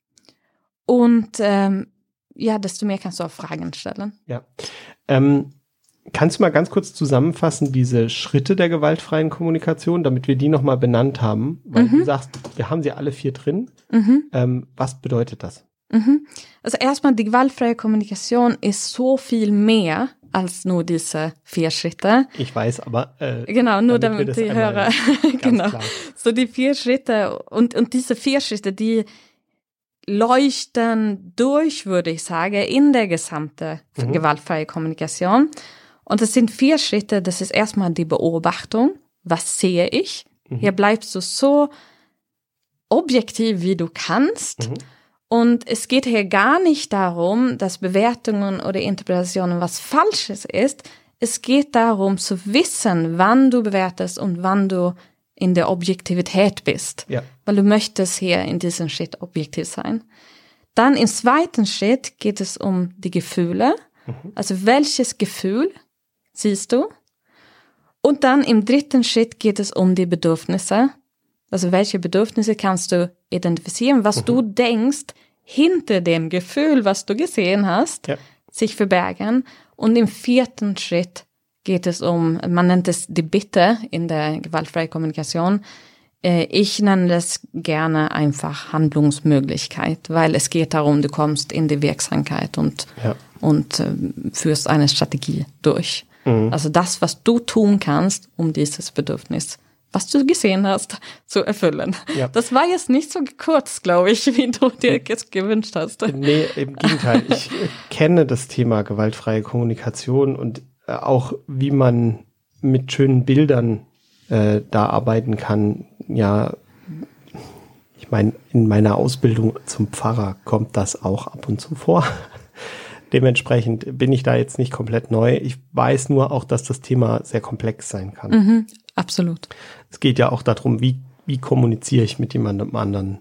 und desto mehr kannst du auch Fragen stellen. Ja. Kannst du mal ganz kurz zusammenfassen, diese Schritte der gewaltfreien Kommunikation, damit wir die nochmal benannt haben? Weil du sagst, wir haben sie alle 4 drin. Was bedeutet das? Also erstmal, die gewaltfreie Kommunikation ist so viel mehr als nur diese 4 Schritte. Ich weiß, aber genau, nur damit die Hörer, genau, klar. So die 4 Schritte und diese 4 Schritte, die leuchten durch, würde ich sagen, in der gesamten gewaltfreie Kommunikation. Und das sind 4 Schritte, das ist erstmal die Beobachtung, was sehe ich? Hier bleibst du so objektiv, wie du kannst. Und es geht hier gar nicht darum, dass Bewertungen oder Interpretationen was Falsches ist. Es geht darum zu wissen, wann du bewertest und wann du in der Objektivität bist. Ja. Weil du möchtest hier in diesem Schritt objektiv sein. Dann im 2. Schritt geht es um die Gefühle. Also welches Gefühl siehst du? Und dann im 3. Schritt geht es um die Bedürfnisse. Also welche Bedürfnisse kannst du identifizieren, was du denkst, hinter dem Gefühl, was du gesehen hast, sich verbergen. Und im 4. Schritt geht es um, man nennt es die Bitte in der gewaltfreien Kommunikation. Ich nenne das gerne einfach Handlungsmöglichkeit, weil es geht darum, du kommst in die Wirksamkeit und führst eine Strategie durch. Also das, was du tun kannst, um dieses Bedürfnis, was du gesehen hast, zu erfüllen. Ja. Das war jetzt nicht so kurz, glaube ich, wie du dir jetzt gewünscht hast. Nee, im Gegenteil. Ich kenne das Thema gewaltfreie Kommunikation und auch, wie man mit schönen Bildern da arbeiten kann. Ja, ich meine, in meiner Ausbildung zum Pfarrer kommt das auch ab und zu vor. Dementsprechend bin ich da jetzt nicht komplett neu. Ich weiß nur auch, dass das Thema sehr komplex sein kann. Absolut. Es geht ja auch darum, wie kommuniziere ich mit jemandem anderen.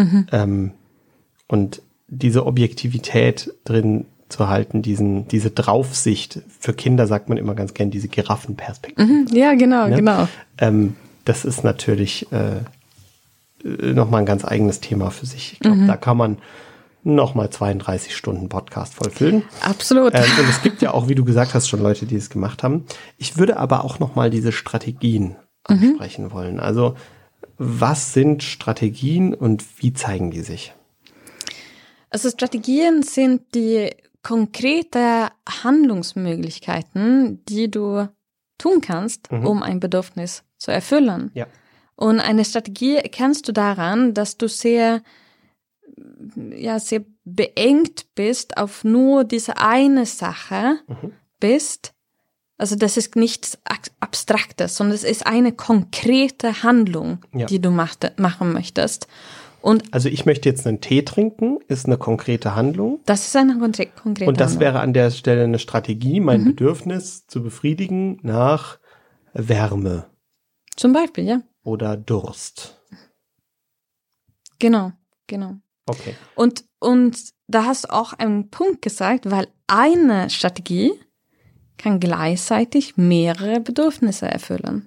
Und diese Objektivität drin zu halten, diese Draufsicht. Für Kinder sagt man immer ganz gern diese Giraffenperspektive. Ja, genau, ne? Genau. Das ist natürlich nochmal ein ganz eigenes Thema für sich. Ich glaube, da kann man nochmal 32 Stunden Podcast vollfüllen. Absolut. Und es gibt ja auch, wie du gesagt hast, schon Leute, die es gemacht haben. Ich würde aber auch nochmal diese Strategien ansprechen wollen. Also, was sind Strategien und wie zeigen die sich? Also Strategien sind die konkrete Handlungsmöglichkeiten, die du tun kannst, um ein Bedürfnis zu erfüllen. Ja. Und eine Strategie erkennst du daran, dass du sehr beengt bist auf nur diese eine Sache bist. Also das ist nichts Abstraktes, sondern es ist eine konkrete Handlung, die du machen möchtest. Und also ich möchte jetzt einen Tee trinken, ist eine konkrete Handlung. Das ist eine konkrete Handlung. Und das wäre an der Stelle eine Strategie, mein Bedürfnis zu befriedigen nach Wärme. Zum Beispiel, ja. Oder Durst. Genau. Okay. Und da hast du auch einen Punkt gesagt, weil eine Strategie kann gleichzeitig mehrere Bedürfnisse erfüllen.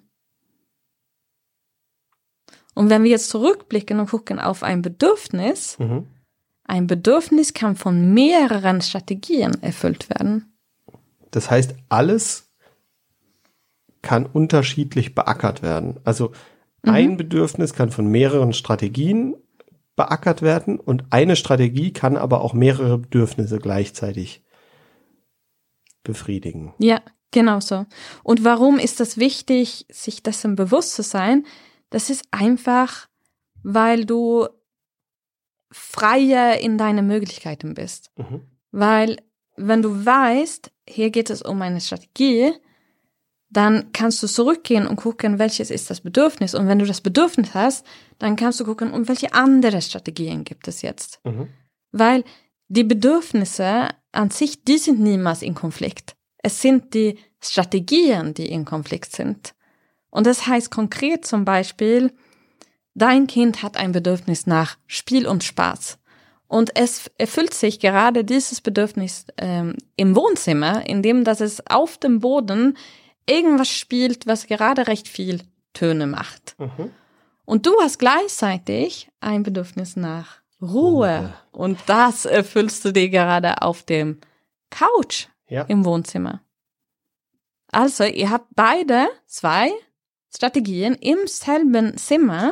Und wenn wir jetzt zurückblicken und gucken auf ein Bedürfnis kann von mehreren Strategien erfüllt werden. Das heißt, alles kann unterschiedlich beackert werden. Also ein Bedürfnis kann von mehreren Strategien beackert werden und eine Strategie kann aber auch mehrere Bedürfnisse gleichzeitig befriedigen. Ja, genau so. Und warum ist das wichtig, sich dessen bewusst zu sein? Das ist einfach, weil du freier in deinen Möglichkeiten bist. Weil wenn du weißt, hier geht es um eine Strategie, dann kannst du zurückgehen und gucken, welches ist das Bedürfnis. Und wenn du das Bedürfnis hast, dann kannst du gucken, um welche andere Strategien gibt es jetzt. Weil die Bedürfnisse an sich, die sind niemals in Konflikt. Es sind die Strategien, die in Konflikt sind. Und das heißt konkret zum Beispiel, dein Kind hat ein Bedürfnis nach Spiel und Spaß. Und es erfüllt sich gerade dieses Bedürfnis im Wohnzimmer, indem dass es auf dem Boden irgendwas spielt, was gerade recht viel Töne macht. Und du hast gleichzeitig ein Bedürfnis nach Ruhe. Und das erfüllst du dir gerade auf dem Couch im Wohnzimmer. Also, ihr habt beide 2 Strategien im selben Zimmer,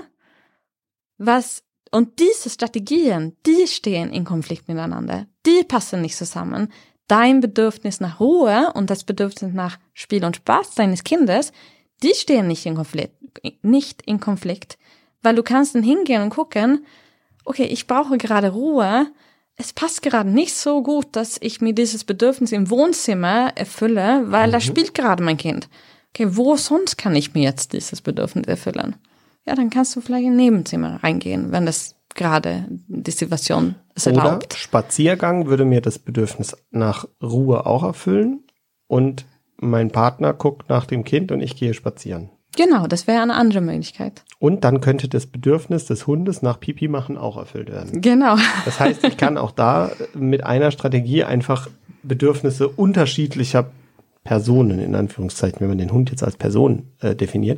und diese Strategien, die stehen in Konflikt miteinander. Die passen nicht zusammen. Dein Bedürfnis nach Ruhe und das Bedürfnis nach Spiel und Spaß deines Kindes, die stehen nicht in Konflikt, weil du kannst dann hingehen und gucken, okay, ich brauche gerade Ruhe, es passt gerade nicht so gut, dass ich mir dieses Bedürfnis im Wohnzimmer erfülle, weil da spielt gerade mein Kind. Okay, wo sonst kann ich mir jetzt dieses Bedürfnis erfüllen? Ja, dann kannst du vielleicht in ein Nebenzimmer reingehen, wenn das gerade die Situation es erlaubt. Oder Spaziergang würde mir das Bedürfnis nach Ruhe auch erfüllen und mein Partner guckt nach dem Kind und ich gehe spazieren. Genau, das wäre eine andere Möglichkeit. Und dann könnte das Bedürfnis des Hundes nach Pipi machen auch erfüllt werden. Genau. Das heißt, ich kann auch da mit einer Strategie einfach Bedürfnisse unterschiedlicher Personen, in Anführungszeichen, wenn man den Hund jetzt als Person definiert,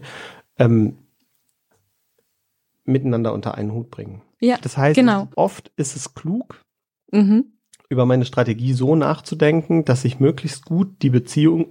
miteinander unter einen Hut bringen. Ja, das heißt, genau. Oft ist es klug, über meine Strategie so nachzudenken, dass ich möglichst gut die Beziehung,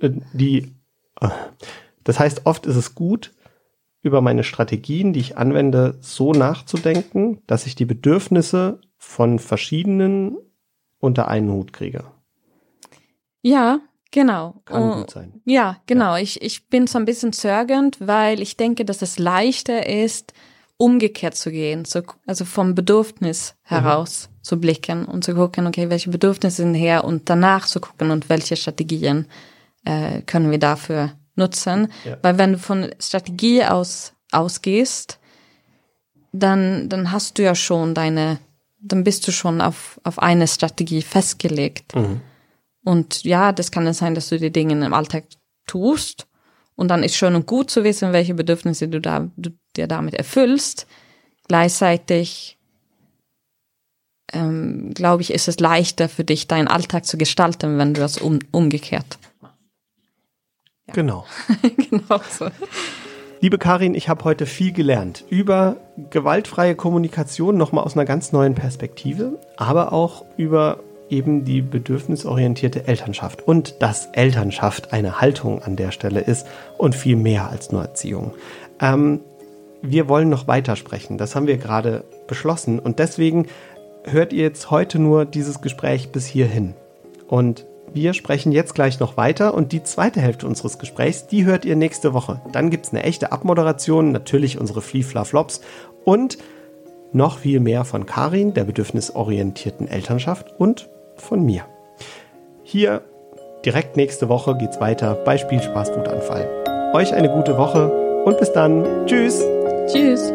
das heißt, oft ist es gut, über meine Strategien, die ich anwende, so nachzudenken, dass ich die Bedürfnisse von verschiedenen unter einen Hut kriege. Ja, genau. Kann gut sein. Ja, genau. Ja. Ich bin so ein bisschen zögernd, weil ich denke, dass es leichter ist, umgekehrt zu gehen, also vom Bedürfnis heraus zu blicken und zu gucken, okay, welche Bedürfnisse sind her und danach zu gucken und welche Strategien können wir dafür nutzen. Ja. Weil wenn du von Strategie ausgehst, dann hast du ja schon dann bist du schon auf eine Strategie festgelegt. Und ja, das kann dann sein, dass du die Dinge im Alltag tust. Und dann ist schön und gut zu wissen, welche Bedürfnisse du dir damit erfüllst. Gleichzeitig, glaube ich, ist es leichter für dich, deinen Alltag zu gestalten, wenn du das umgekehrt machst. Ja. Genau. Genau so. Liebe Karin, ich habe heute viel gelernt über gewaltfreie Kommunikation, nochmal aus einer ganz neuen Perspektive, aber auch über eben die bedürfnisorientierte Elternschaft und dass Elternschaft eine Haltung an der Stelle ist und viel mehr als nur Erziehung. Wir wollen noch weitersprechen, das haben wir gerade beschlossen und deswegen hört ihr jetzt heute nur dieses Gespräch bis hierhin. Und wir sprechen jetzt gleich noch weiter und die zweite Hälfte unseres Gesprächs, die hört ihr nächste Woche. Dann gibt es eine echte Abmoderation, natürlich unsere Fli-Fla-Flops und noch viel mehr von Karin, der bedürfnisorientierten Elternschaft und von mir. Hier direkt nächste Woche geht's weiter bei Spielspaß Wutanfall. Euch eine gute Woche und bis dann. Tschüss. Tschüss.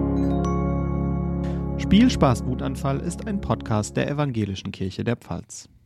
Spielspaß Wutanfall ist ein Podcast der Evangelischen Kirche der Pfalz.